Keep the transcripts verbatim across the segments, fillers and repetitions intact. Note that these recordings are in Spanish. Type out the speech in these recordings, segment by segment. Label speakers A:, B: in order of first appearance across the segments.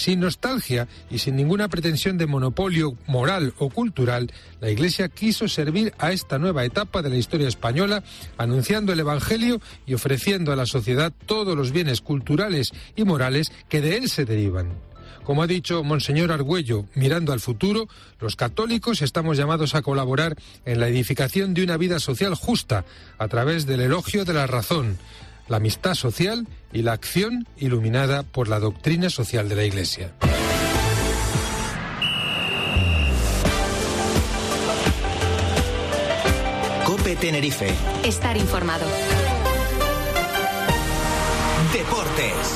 A: Sin nostalgia y sin ninguna pretensión de monopolio moral o cultural, la Iglesia quiso servir a esta nueva etapa de la historia española, anunciando el Evangelio y ofreciendo a la sociedad todos los bienes culturales y morales que de él se derivan. Como ha dicho Monseñor Argüello, mirando al futuro, los católicos estamos llamados a colaborar en la edificación de una vida social justa a través del elogio de la razón, la amistad social y la acción iluminada por la doctrina social de la Iglesia.
B: COPE Tenerife.
C: Estar informado.
B: Deportes.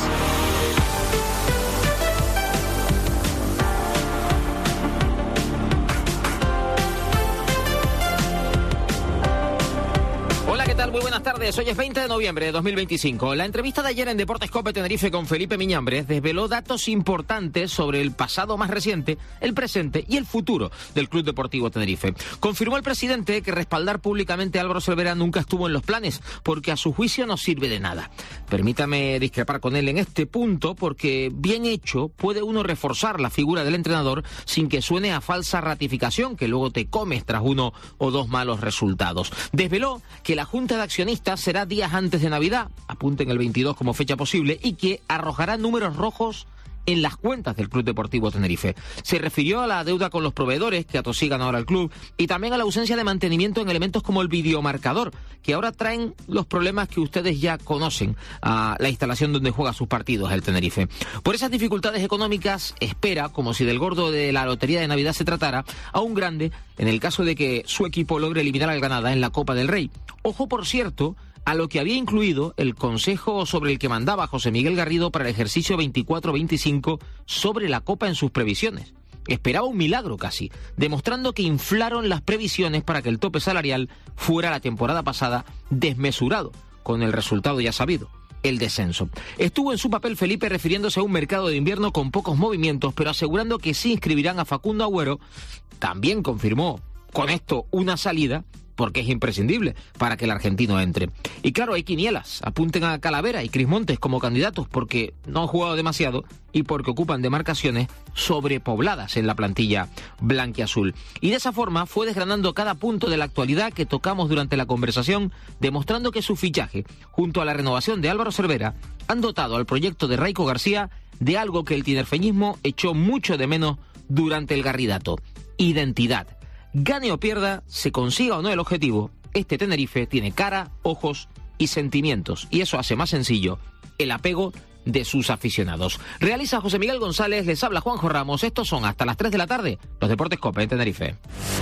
D: Muy buenas tardes, hoy es veinte de noviembre de dos mil veinticinco. La entrevista de ayer en Deportes COPE Tenerife con Felipe Miñambres desveló datos importantes sobre el pasado más reciente, el presente y el futuro del Club Deportivo Tenerife. Confirmó el presidente que respaldar públicamente a Álvaro Cervera nunca estuvo en los planes, porque a su juicio no sirve de nada. Permítame discrepar con él en este punto, porque bien hecho puede uno reforzar la figura del entrenador sin que suene a falsa ratificación que luego te comes tras uno o dos malos resultados. Desveló que la Junta de Accionistas será días antes de Navidad, apunten el veintidós como fecha posible, y que arrojará números rojos en las cuentas del Club Deportivo Tenerife. Se refirió a la deuda con los proveedores que atosigan ahora el club y también a la ausencia de mantenimiento en elementos como el videomarcador, que ahora traen los problemas que ustedes ya conocen a la instalación donde juega sus partidos el Tenerife. Por esas dificultades económicas espera, como si del gordo de la Lotería de Navidad se tratara, a un grande en el caso de que su equipo logre eliminar al Granada en la Copa del Rey. Ojo, por cierto, a lo que había incluido el consejo sobre el que mandaba José Miguel Garrido para el ejercicio veinticuatro veinticinco sobre la Copa en sus previsiones. Esperaba un milagro casi, demostrando que inflaron las previsiones para que el tope salarial fuera la temporada pasada desmesurado, con el resultado ya sabido, el descenso. Estuvo en su papel Felipe refiriéndose a un mercado de invierno con pocos movimientos, pero asegurando que sí inscribirán a Facundo Agüero. También confirmó con esto una salida, porque es imprescindible para que el argentino entre. Y claro, hay quinielas. Apunten a Calavera y Cris Montes como candidatos porque no han jugado demasiado y porque ocupan demarcaciones sobrepobladas en la plantilla blanquiazul. Y de esa forma fue desgranando cada punto de la actualidad que tocamos durante la conversación, demostrando que su fichaje, junto a la renovación de Álvaro Cervera, han dotado al proyecto de Raico García de algo que el tinerfeñismo echó mucho de menos durante el Garridato: identidad. Gane o pierda, se consiga o no el objetivo, este Tenerife tiene cara, ojos y sentimientos, y eso hace más sencillo el apego de sus aficionados. Realiza José Miguel González, les habla Juanjo Ramos. Estos son hasta las tres de la tarde los Deportes COPE en Tenerife.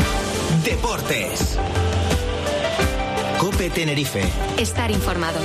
B: Deportes COPE Tenerife.
C: Estar informado.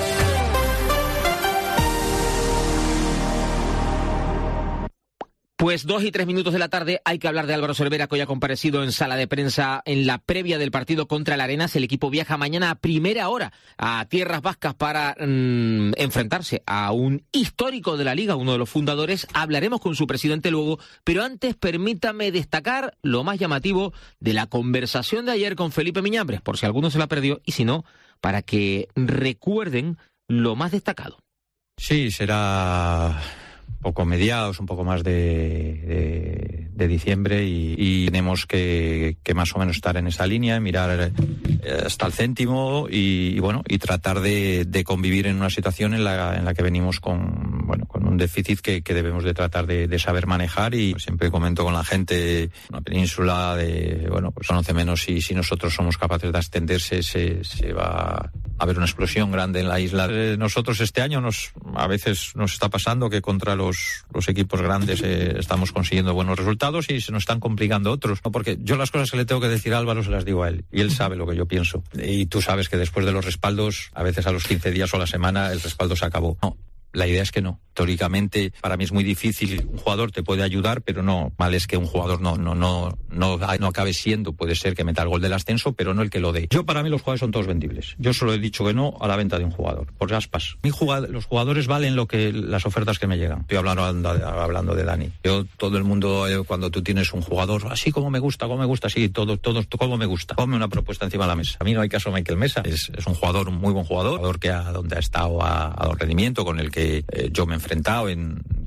D: Pues dos y tres minutos de la tarde, hay que hablar de Álvaro Cervera, que hoy ha comparecido en sala de prensa en la previa del partido contra el Arenas. El equipo viaja mañana a primera hora a Tierras Vascas para mmm, enfrentarse a un histórico de la Liga, uno de los fundadores. Hablaremos con su presidente luego, pero antes permítame destacar lo más llamativo de la conversación de ayer con Felipe Miñambres, por si alguno se la perdió, y si no, para que recuerden lo más destacado.
E: Sí, será poco mediados, un poco más de, de, de diciembre y, y tenemos que, que más o menos estar en esa línea, mirar hasta el céntimo y, y bueno, y tratar de, de convivir en una situación en la, en la que venimos con, bueno, con un déficit que, que debemos de tratar de, de saber manejar. Y siempre comento con la gente, una península de, bueno, pues conoce menos si, si nosotros somos capaces de extenderse, se, se va a haber una explosión grande en la isla. Eh, nosotros este año nos, a veces nos está pasando que contra los los equipos grandes eh, estamos consiguiendo buenos resultados y se nos están complicando otros, ¿no? Porque yo las cosas que le tengo que decir a Álvaro se las digo a él y él sabe lo que yo pienso, y tú sabes que después de los respaldos, a veces a los quince días o a la semana el respaldo se acabó. No, la idea es que no. Teóricamente, para mí es muy difícil. Un jugador te puede ayudar, pero no, mal es que un jugador no, no, no, no, no acabe siendo. Puede ser que meta el gol del ascenso, pero no el que lo dé. Yo, para mí, los jugadores son todos vendibles. Yo solo he dicho que no a la venta de un jugador, por aspas. Mi jugad- los jugadores valen lo que las ofertas que me llegan. Estoy hablando, hablando de Dani. Yo, todo el mundo, eh, cuando tú tienes un jugador, así como me gusta, como me gusta, sí, todo, todo, como me gusta. Ponme una propuesta encima de la mesa. A mí no hay caso Michael Mesa. Es, es un jugador, un muy buen jugador, un jugador que a donde ha estado ha, ha dado rendimiento, con el que eh, yo me he enfrentado en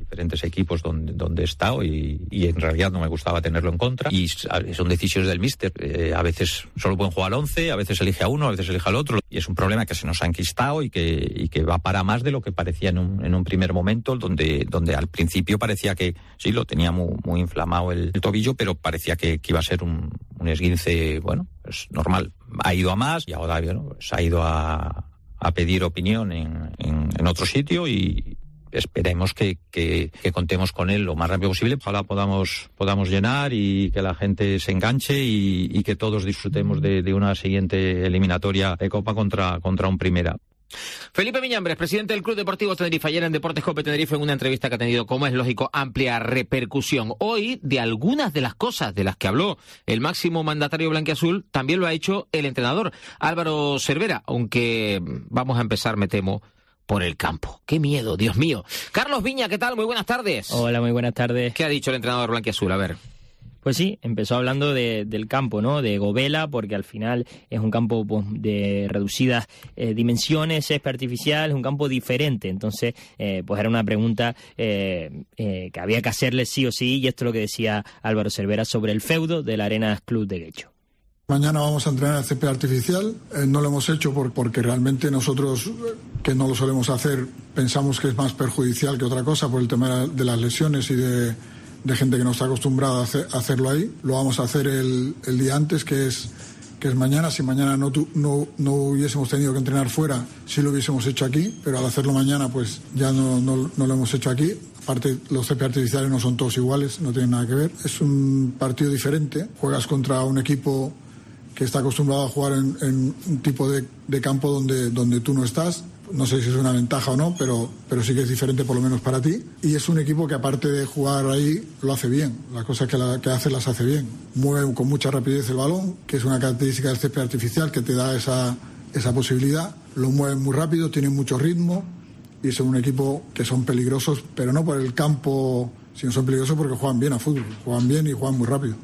E: diferentes equipos donde, donde he estado y, y en realidad no me gustaba tenerlo en contra. Y son decisiones del míster. Eh, a veces solo pueden jugar once, a veces elige a uno, a veces elige al otro. Y es un problema que se nos ha enquistado y que, y que va para más de lo que parecía en un, en un primer momento, donde, donde al principio parecía que sí, lo tenía muy, muy inflamado el, el tobillo, pero parecía que, que iba a ser un, un esguince, bueno, pues normal. Ha ido a más y ahora, bueno, pues ha ido a, a pedir opinión en, en, en otro sitio y esperemos que, que, que contemos con él lo más rápido posible. Ojalá podamos, podamos llenar y que la gente se enganche y, y que todos disfrutemos de, de una siguiente eliminatoria de Copa contra, contra un Primera.
D: Felipe Miñambres, presidente del Club Deportivo Tenerife, ayer en Deportes Cope Tenerife, en una entrevista que ha tenido, como es lógico, amplia repercusión. Hoy, de algunas de las cosas de las que habló el máximo mandatario blanquiazul, también lo ha hecho el entrenador Álvaro Cervera, aunque vamos a empezar, me temo, por el campo. ¡Qué miedo, Dios mío! Carlos Viña, ¿qué tal? Muy buenas tardes.
F: Hola, muy buenas tardes.
D: ¿Qué ha dicho el entrenador blanquiazul? A ver.
F: Pues sí, empezó hablando de, del campo, ¿no? De Govela, porque al final es un campo pues, de reducidas eh, dimensiones, césped artificial, es un campo diferente. Entonces, eh, pues era una pregunta eh, eh, que había que hacerle sí o sí, y esto es lo que decía Álvaro Cervera sobre el feudo del Arenas Club de Guecho.
G: Mañana vamos a entrenar el césped artificial. Eh, no lo hemos hecho por, porque realmente nosotros, que no lo solemos hacer, pensamos que es más perjudicial que otra cosa por el tema de las lesiones y de, de gente que no está acostumbrada a, hacer, a hacerlo ahí. Lo vamos a hacer el, el día antes, que es, que es mañana. Si mañana no, tu, no, no hubiésemos tenido que entrenar fuera, sí lo hubiésemos hecho aquí, pero al hacerlo mañana pues ya no, no, no lo hemos hecho aquí. Aparte, los césped artificiales no son todos iguales, no tienen nada que ver. Es un partido diferente. Juegas contra un equipo que está acostumbrado a jugar en, en un tipo de, de campo donde, donde tú no estás. No sé si es una ventaja o no, pero, pero sí que es diferente por lo menos para ti. Y es un equipo que aparte de jugar ahí, lo hace bien. Las cosas que, la, que hace las hace bien. Mueve con mucha rapidez el balón, que es una característica del césped artificial que te da esa, esa posibilidad. Lo mueven muy rápido, tienen mucho ritmo y son un equipo que son peligrosos, pero no por el campo, sino son peligrosos porque juegan bien a fútbol. Juegan bien y juegan muy rápido.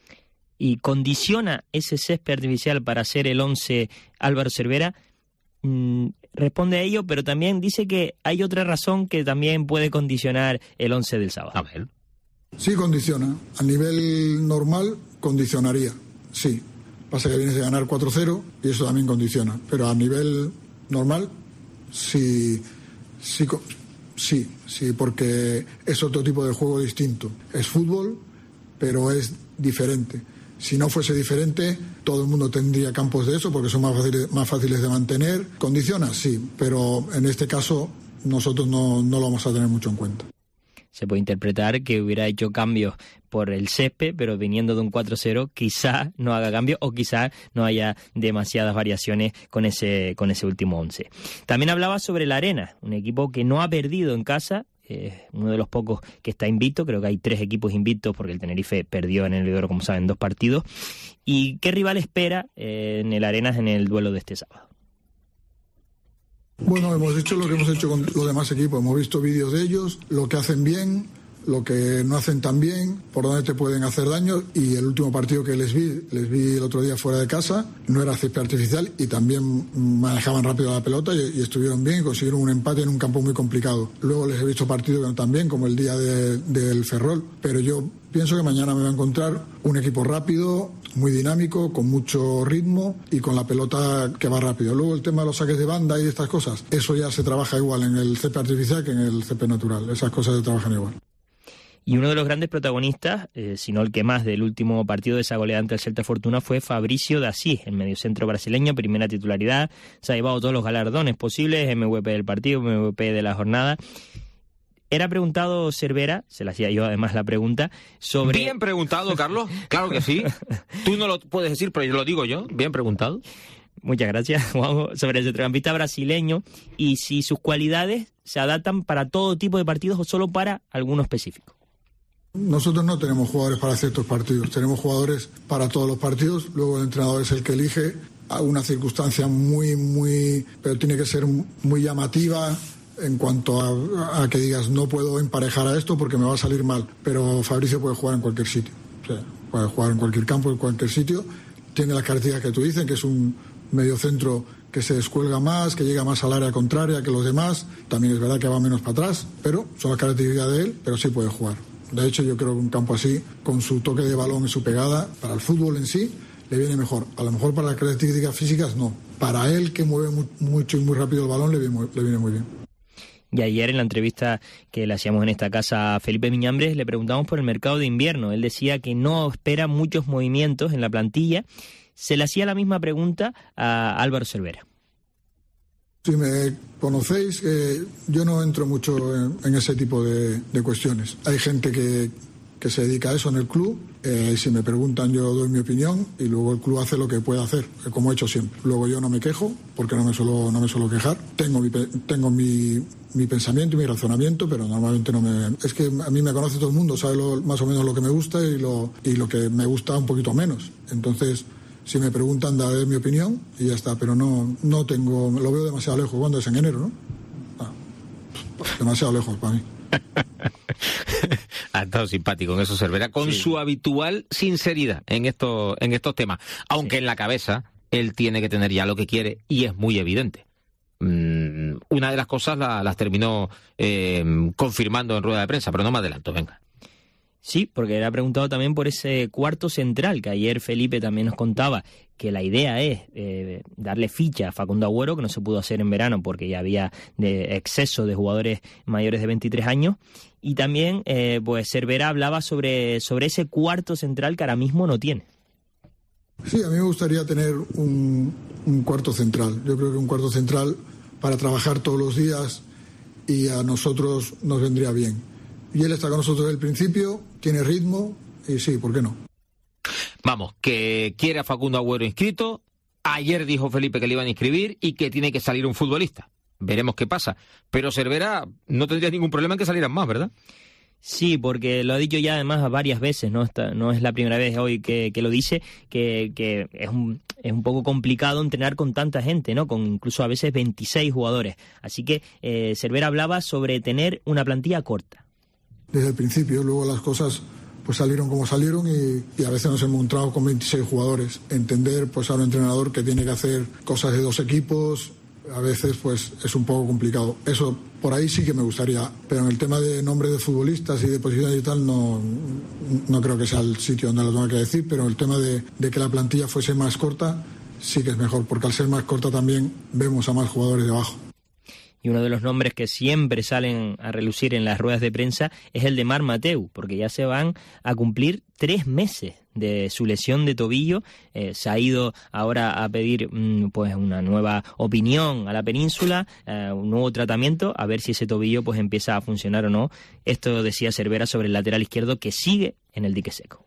F: Y condiciona ese césped artificial para hacer el once Álvaro Cervera, mm, responde a ello, pero también dice que hay otra razón que también puede condicionar el once del sábado.
D: A ver.
G: Sí, condiciona. A nivel normal, condicionaría, sí. Pasa que vienes de ganar cuatro cero y eso también condiciona. Pero a nivel normal, sí, sí, sí, sí, porque es otro tipo de juego distinto. Es fútbol, pero es diferente. Si no fuese diferente, todo el mundo tendría campos de eso porque son más fáciles, más fáciles de mantener. ¿Condiciona? Sí, pero en este caso nosotros no, no lo vamos a tener mucho en cuenta.
F: Se puede interpretar que hubiera hecho cambios por el césped, pero viniendo de un cuatro cero quizá no haga cambios o quizá no haya demasiadas variaciones con ese, con ese último once. También hablaba sobre la Arena, un equipo que no ha perdido en casa. Eh, uno de los pocos que está invicto, creo que hay tres equipos invictos porque el Tenerife perdió en el Lidoro, como saben, dos partidos. ¿Y qué rival espera eh, en el Arenas en el duelo de este sábado?
G: Bueno, hemos hecho lo que hemos hecho con los demás equipos, hemos visto vídeos de ellos, lo que hacen bien, lo que no hacen tan bien, por dónde te pueden hacer daño, y el último partido que les vi, les vi el otro día fuera de casa, no era césped artificial y también manejaban rápido la pelota y, y estuvieron bien y consiguieron un empate en un campo muy complicado. Luego les he visto partidos también, como el día de, del Ferrol, pero yo pienso que mañana me va a encontrar un equipo rápido, muy dinámico, con mucho ritmo y con la pelota que va rápido. Luego el tema de los saques de banda y estas cosas, eso ya se trabaja igual en el césped artificial que en el césped natural, esas cosas se trabajan igual.
F: Y uno de los grandes protagonistas, eh, si no el que más, del último partido de esa goleada ante el Celta Fortuna fue Fabricio de Asís, el mediocentro brasileño, primera titularidad, se ha llevado todos los galardones posibles, M V P del partido, M V P de la jornada. Era preguntado Cervera, se le hacía yo además la pregunta, sobre...
D: Bien preguntado, Carlos, claro que sí. Tú no lo puedes decir, pero yo lo digo yo, bien preguntado.
F: Muchas gracias, Juan, sobre el centrocampista brasileño y si sus cualidades se adaptan para todo tipo de partidos o solo para alguno específico.
G: Nosotros no tenemos jugadores para ciertos partidos, tenemos jugadores para todos los partidos, luego el entrenador es el que elige a una circunstancia muy, muy, pero tiene que ser muy llamativa en cuanto a, a que digas no puedo emparejar a esto porque me va a salir mal, pero Fabricio puede jugar en cualquier sitio, o sea, puede jugar en cualquier campo, en cualquier sitio, tiene las características que tú dices, que es un mediocentro que se descuelga más, que llega más al área contraria que los demás. También es verdad que va menos para atrás, pero son las características de él, pero sí puede jugar. De hecho, yo creo que un campo así, con su toque de balón y su pegada, para el fútbol en sí, le viene mejor. A lo mejor para las características físicas no. Para él, que mueve muy, mucho y muy rápido el balón, le viene, le viene muy bien.
F: Y ayer en la entrevista que le hacíamos en esta casa a Felipe Miñambres le preguntamos por el mercado de invierno. Él decía que no espera muchos movimientos en la plantilla. Se le hacía la misma pregunta a Álvaro Cervera.
G: Si me conocéis, eh, yo no entro mucho en, en ese tipo de, de cuestiones. Hay gente que, que se dedica a eso en el club. Eh, si me preguntan, yo doy mi opinión y luego el club hace lo que puede hacer, como he hecho siempre. Luego yo no me quejo, porque no me suelo, no me suelo quejar. Tengo mi, tengo mi, mi pensamiento y mi razonamiento, pero normalmente no me... Es que a mí me conoce todo el mundo, sabe lo, más o menos lo que me gusta y lo, y lo que me gusta un poquito menos. Entonces, si me preguntan, daré mi opinión y ya está, pero no, no tengo... Lo veo demasiado lejos. ¿Cuándo es? En enero, ¿no? Ah, demasiado lejos para mí.
D: Ha estado simpático en eso Cervera, con sí. su habitual sinceridad en estos, en estos temas. Aunque sí. en la cabeza él tiene que tener ya lo que quiere y es muy evidente. Mm, una de las cosas la, las terminó eh, confirmando en rueda de prensa, pero no me adelanto, venga.
F: Sí, porque le ha preguntado también por ese cuarto central, que ayer Felipe también nos contaba que la idea es eh, darle ficha a Facundo Agüero, que no se pudo hacer en verano porque ya había de exceso de jugadores mayores de veintitrés años, y también eh, pues Cervera hablaba sobre, sobre ese cuarto central que ahora mismo no tiene.
G: Sí, a mí me gustaría tener un, un cuarto central. Yo creo que un cuarto central para trabajar todos los días y a nosotros nos vendría bien. Y él está con nosotros desde el principio, tiene ritmo y sí, ¿por qué no?
D: Vamos, que quiere a Facundo Agüero inscrito. Ayer dijo Felipe que le iban a inscribir y que tiene que salir un futbolista. Veremos qué pasa. Pero Cervera no tendría ningún problema en que salieran más, ¿verdad?
F: Sí, porque lo ha dicho ya además varias veces, no Esta, no es la primera vez hoy que, que lo dice, que, que es, un, es un poco complicado entrenar con tanta gente, ¿no? Con incluso a veces veintiséis jugadores. Así que eh, Cervera hablaba sobre tener una plantilla corta.
G: Desde el principio, luego las cosas pues salieron como salieron y, y a veces nos hemos encontrado con veintiséis jugadores. Entender pues a un entrenador que tiene que hacer cosas de dos equipos, a veces pues es un poco complicado. Eso por ahí sí que me gustaría, pero en el tema de nombres de futbolistas y de posiciones y tal no, no creo que sea el sitio donde lo tengo que decir, pero el tema de, de que la plantilla fuese más corta sí que es mejor, porque al ser más corta también vemos a más jugadores debajo.
F: Y uno de los nombres que siempre salen a relucir en las ruedas de prensa es el de Marc Mateu, porque ya se van a cumplir tres meses de su lesión de tobillo. Eh, se ha ido ahora a pedir mmm, pues una nueva opinión a la península, eh, un nuevo tratamiento, a ver si ese tobillo pues empieza a funcionar o no. Esto decía Cervera sobre el lateral izquierdo, que sigue en el dique seco.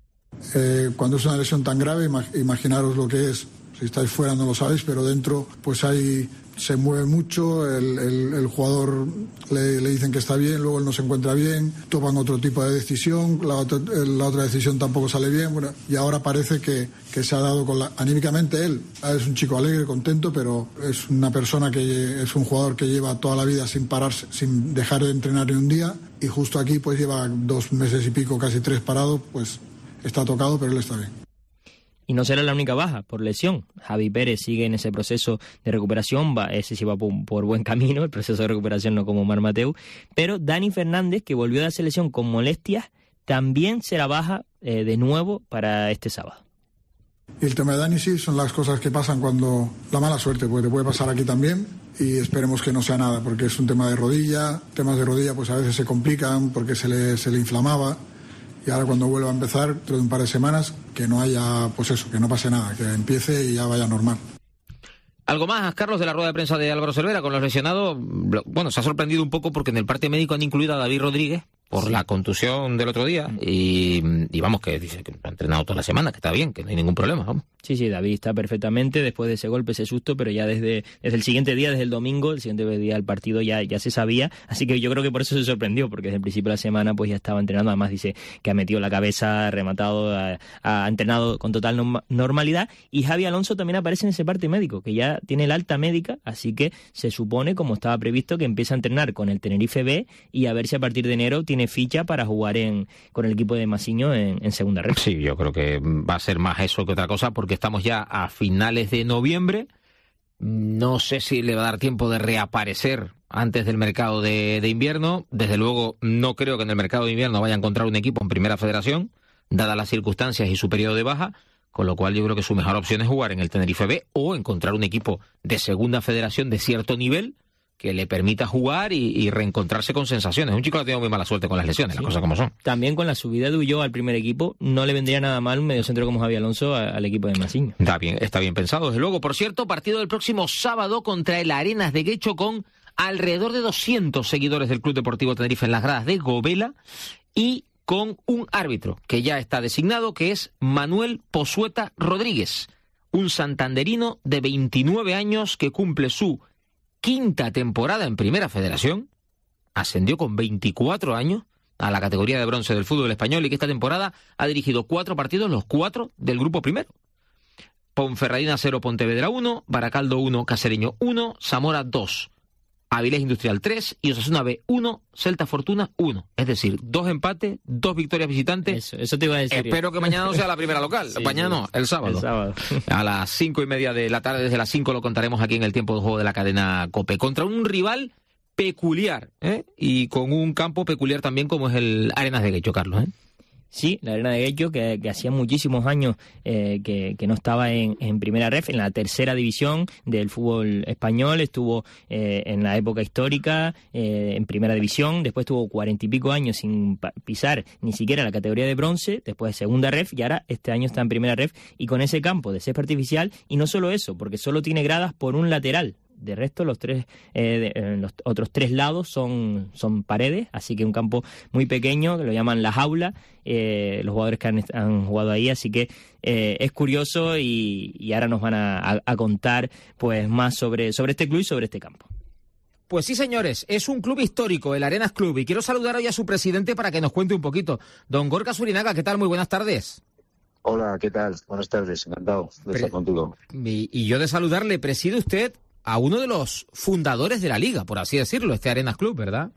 G: Eh, cuando es una lesión tan grave, imaginaros lo que es. Si estáis fuera no lo sabéis, pero dentro pues hay... se mueve mucho, el, el, el jugador le, le dicen que está bien, luego él no se encuentra bien, toman otro tipo de decisión, la otra, la otra decisión tampoco sale bien, bueno, y ahora parece que, que se ha dado con la... Anímicamente él es un chico alegre, contento, pero es una persona que es un jugador que lleva toda la vida sin pararse, sin dejar de entrenar ni un día, y justo aquí pues lleva dos meses y pico, casi tres parado, pues está tocado, pero él está bien.
F: Y no será la única baja por lesión. Javi Pérez sigue en ese proceso de recuperación, va, ese sí va por, por buen camino, el proceso de recuperación no como Marc Mateu, pero Dani Fernández, que volvió de la selección con molestias, también será baja eh, de nuevo para este sábado.
G: Y el tema de Dani sí son las cosas que pasan cuando... La mala suerte, porque te puede pasar aquí también y esperemos que no sea nada, porque es un tema de rodilla, temas de rodilla pues a veces se complican porque se le, se le inflamaba. Y ahora cuando vuelva a empezar, dentro de un par de semanas, que no haya, pues eso, que no pase nada, que empiece y ya vaya normal.
D: ¿Algo más, Carlos, de la rueda de prensa de Álvaro Cervera con los lesionados? Bueno, se ha sorprendido un poco porque en el parte médico han incluido a David Rodríguez por sí. la contusión del otro día y, y vamos, que dice que ha entrenado toda la semana, que está bien, que no hay ningún problema, vamos. Sí, sí, David está perfectamente después de ese golpe, ese susto, pero ya desde, desde el siguiente día, desde el domingo, el siguiente día del partido ya, ya se sabía, así que yo creo que por eso se sorprendió, porque desde el principio de la semana pues ya estaba entrenando, además dice que ha metido la cabeza, ha rematado, ha, ha entrenado con total norma, normalidad, y Javi Alonso también aparece en ese parte médico, que ya tiene el alta médica, así que se supone, como estaba previsto, que empieza a entrenar con el Tenerife B y a ver si a partir de enero tiene ficha para jugar en, con el equipo de Masiño en, en segunda red. Sí, yo creo que va a ser más eso que otra cosa, porque estamos ya a finales de noviembre No sé si le va a dar tiempo de reaparecer antes del mercado de, de invierno. Desde luego, no creo que en el mercado de invierno vaya a encontrar un equipo en Primera Federación, dadas las circunstancias y su periodo de baja, con lo cual yo creo que su mejor opción es jugar en el Tenerife B o encontrar un equipo de Segunda Federación de cierto nivel que le permita jugar y, y reencontrarse con sensaciones. Un chico que ha tenido muy mala suerte con las lesiones, sí. Las cosas como son.
F: También con la subida de Ulloa al primer equipo, no le vendría nada mal un mediocentro como Javi Alonso a, al equipo de Masiño.
D: Está bien, está bien pensado, desde luego. Por cierto, partido del próximo sábado contra el Arenas de Guecho con alrededor de doscientos seguidores del Club Deportivo Tenerife en las gradas de Gobela y con un árbitro que ya está designado, que es Manuel Pozueta Rodríguez, un santanderino de veintinueve años que cumple su quinta temporada en Primera Federación, ascendió con veinticuatro años a la categoría de bronce del fútbol español y que esta temporada ha dirigido cuatro partidos, los cuatro del grupo primero. Ponferradina cero, Pontevedra uno, Baracaldo uno, Cacereño uno, Zamora dos, Avilés Industrial tres y Osasuna B uno, Celta Fortuna uno. Es decir, dos empates, dos victorias visitantes.
F: Eso, eso te iba a decir.
D: Espero que mañana no sea la primera local. Sí, mañana no, el sábado.
F: El sábado.
D: A las cinco y media de la tarde, desde las cinco lo contaremos aquí en el tiempo de juego de la cadena COPE. Contra un rival peculiar, ¿eh? Y con un campo peculiar también como es el Arenas de Guecho, Carlos, ¿eh?
F: Sí, la Arena de Guecho, que, que hacía muchísimos años eh, que, que no estaba en, en primera ref, en la tercera división del fútbol español, estuvo eh, en la época histórica eh, en primera división, después estuvo cuarenta y pico años sin pisar ni siquiera la categoría de bronce, después de segunda ref y ahora este año está en primera ref y con ese campo de césped artificial y no solo eso, porque solo tiene gradas por un lateral. De resto, los tres eh, de, eh, los otros tres lados son, son paredes, así que un campo muy pequeño, que lo llaman la jaula, eh, los jugadores que han, han jugado ahí, así que eh, es curioso y, y ahora nos van a, a, a contar pues más sobre, sobre este club y sobre este campo.
D: Pues sí, señores, es un club histórico, el Arenas Club, y quiero saludar hoy a su presidente para que nos cuente un poquito. Don Gorka Surinaga, ¿qué tal? Muy buenas tardes.
H: Hola, ¿qué tal? Buenas tardes, encantado de Pre- estar contigo.
D: Y, y yo de saludarle, preside usted a uno de los fundadores de la liga, por así decirlo, este Arenas Club, ¿verdad?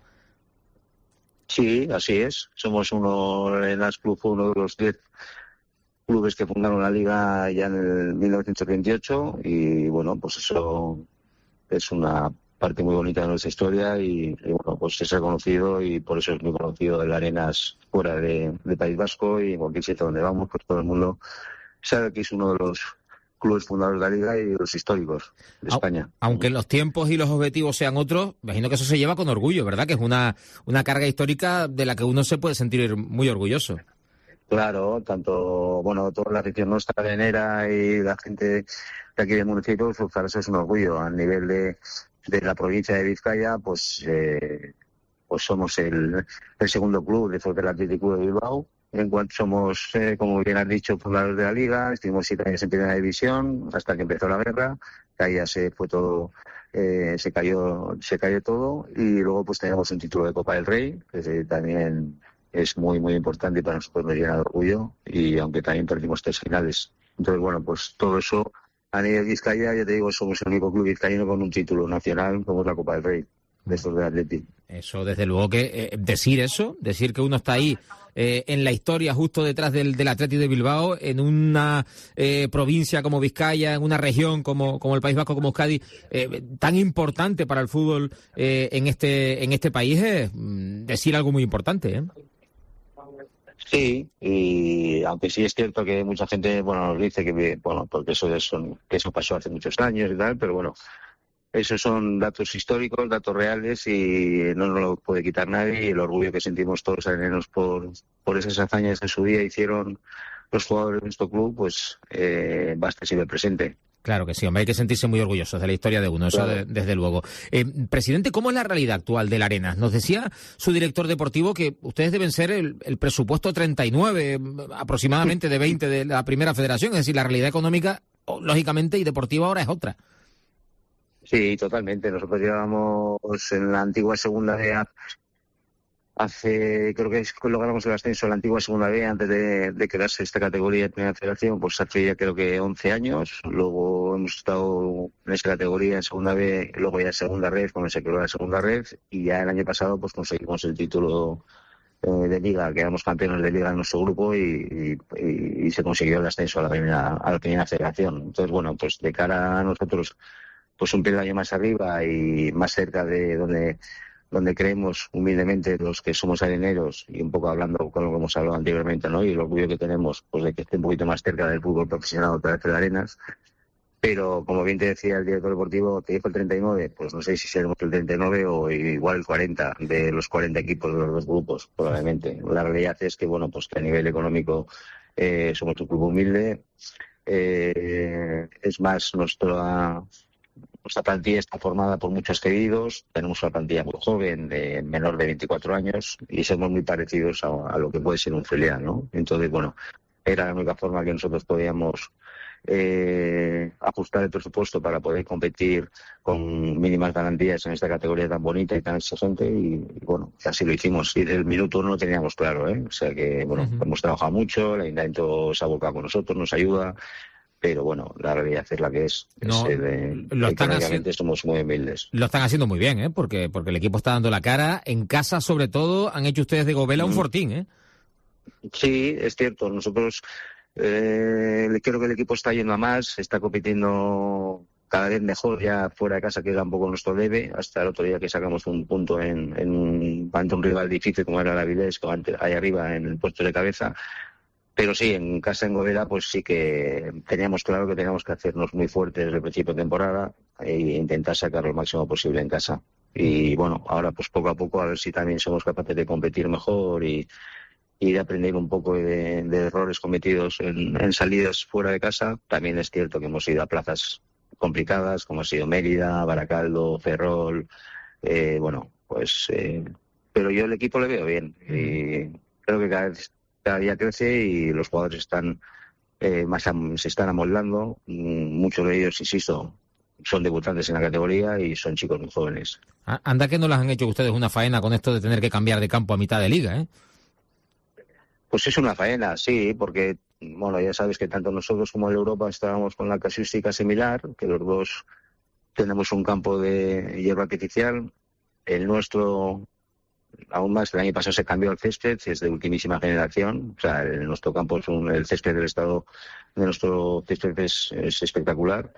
H: Sí, así es. Somos uno, Arenas Club fue uno de los diez clubes que fundaron la liga ya en el mil novecientos veintiocho y bueno, pues eso es una parte muy bonita de nuestra historia y, y bueno, pues es reconocido y por eso es muy conocido el Arenas fuera de, de País Vasco y en cualquier sitio donde vamos, pues todo el mundo sabe que es uno de los clubes fundadores de la liga y los históricos de España.
D: Aunque los tiempos y los objetivos sean otros, imagino que eso se lleva con orgullo, ¿verdad? Que es una, una carga histórica de la que uno se puede sentir muy orgulloso.
H: Claro, tanto, bueno, toda la afición nuestra venera y la gente de aquí del municipio, pues para eso es un orgullo. A nivel de, de la provincia de Vizcaya, pues eh, pues somos el, el segundo club después del Atlético de Bilbao. En cuanto somos, eh, como bien has dicho, fundadores de la liga, estuvimos siete años en primera división hasta que empezó la guerra, que ahí ya se fue todo, eh, se cayó, se cayó todo y luego pues tenemos un título de Copa del Rey, que eh, también es muy muy importante y para nosotros nos llena de orgullo y aunque también perdimos tres finales. Entonces bueno, pues todo eso a nivel Vizcaya, ya te digo, somos el único club vizcaíno con un título nacional como es la Copa del Rey de estos de Atleti.
D: Eso, desde luego que eh, decir eso, decir que uno está ahí eh, en la historia justo detrás del, del Atleti de Bilbao, en una eh, provincia como Vizcaya, en una región como, como el País Vasco, como Euskadi, eh, tan importante para el fútbol eh, en este en este país, es mm, decir algo muy importante, ¿eh?
H: Sí, y aunque sí es cierto que mucha gente, bueno, nos dice que, bueno, porque eso, eso, que eso pasó hace muchos años y tal, pero bueno, esos son datos históricos, datos reales y no nos lo puede quitar nadie y el orgullo que sentimos todos areneros por, por esas hazañas que en su día hicieron los jugadores de nuestro club, pues eh, basta siempre presente.
D: Claro que sí, hombre, hay que sentirse muy orgullosos de la historia de uno, eso claro. de, desde luego. Eh, presidente, ¿cómo es la realidad actual del Arenas? Nos decía su director deportivo que ustedes deben ser el, el presupuesto treinta y nueve, aproximadamente de veinte de la Primera Federación, es decir, la realidad económica, lógicamente, y deportiva ahora es otra.
H: Sí, totalmente. Nosotros llevábamos en la antigua Segunda B hace, creo que logramos el ascenso a la antigua Segunda B antes de, de quedarse esta categoría de Primera Federación, pues hace ya creo que once años. Luego hemos estado en esa categoría en Segunda B, luego ya en Segunda Red, cuando se creó la Segunda Red, y ya el año pasado pues conseguimos el título eh, de Liga, quedamos campeones de Liga en nuestro grupo y, y, y se consiguió el ascenso a la primera, a la primera Federación. Entonces, bueno, pues de cara a nosotros pues un peldaño más arriba y más cerca de donde donde creemos humildemente los que somos areneros, y un poco hablando con lo que hemos hablado anteriormente, ¿no? Y el orgullo que tenemos, pues de que esté un poquito más cerca del fútbol profesional otra vez de Arenas. Pero, como bien te decía el director deportivo, te dijo el treinta y nueve, pues no sé si seremos el treinta y nueve o igual el cuarenta de los cuarenta equipos de los dos grupos, probablemente. La realidad es que, bueno, pues que a nivel económico eh, somos un club humilde. Eh, es más, nuestra... Nuestra plantilla está formada por muchos cedidos, tenemos una plantilla muy joven, de menor de veinticuatro años, y somos muy parecidos a, a lo que puede ser un filial, ¿no? Entonces, bueno, era la única forma que nosotros podíamos eh, ajustar el presupuesto para poder competir con mínimas garantías en esta categoría tan bonita y tan exigente, y, y bueno, así lo hicimos. Y del minuto uno lo teníamos claro, ¿eh? O sea que, bueno, uh-huh. hemos trabajado mucho, el ayuntamiento se ha volcado con nosotros, nos ayuda. Pero bueno, la realidad es la que es.
D: No,
H: es de,
D: lo están
H: económicamente somos muy humildes.
D: Lo están haciendo muy bien, ¿eh? Porque, porque el equipo está dando la cara. En casa, sobre todo, han hecho ustedes de Govela un fortín, ¿eh?
H: Sí, es cierto. Nosotros eh, creo que el equipo está yendo a más, está compitiendo cada vez mejor ya fuera de casa, que era un poco nuestro debe. Hasta el otro día que sacamos un punto en, en un, ante un rival difícil como era la Avilés, ahí arriba en el puesto de cabeza. Pero sí, en casa en Govela pues sí que teníamos claro que teníamos que hacernos muy fuertes desde el principio de temporada e intentar sacar lo máximo posible en casa. Y bueno, ahora pues poco a poco a ver si también somos capaces de competir mejor y, y de aprender un poco de, de errores cometidos en, en salidas fuera de casa. También es cierto que hemos ido a plazas complicadas como ha sido Mérida, Baracaldo, Ferrol, eh, bueno, pues... Eh, pero yo el equipo le veo bien y creo que cada vez... cada día crece y los jugadores están eh, más am- se están amoldando. Muchos de ellos, insisto, son debutantes en la categoría y son chicos muy jóvenes.
D: Anda que no las han hecho ustedes una faena con esto de tener que cambiar de campo a mitad de liga, ¿eh?
H: Pues es una faena, sí, porque bueno, ya sabes que tanto nosotros como en Europa estábamos con la casuística similar, que los dos tenemos un campo de hierba artificial. El nuestro... Aún más, el año pasado se cambió el césped, es de ultimísima generación. O sea, en nuestro campo es un, el césped del estado de nuestro césped es, es espectacular.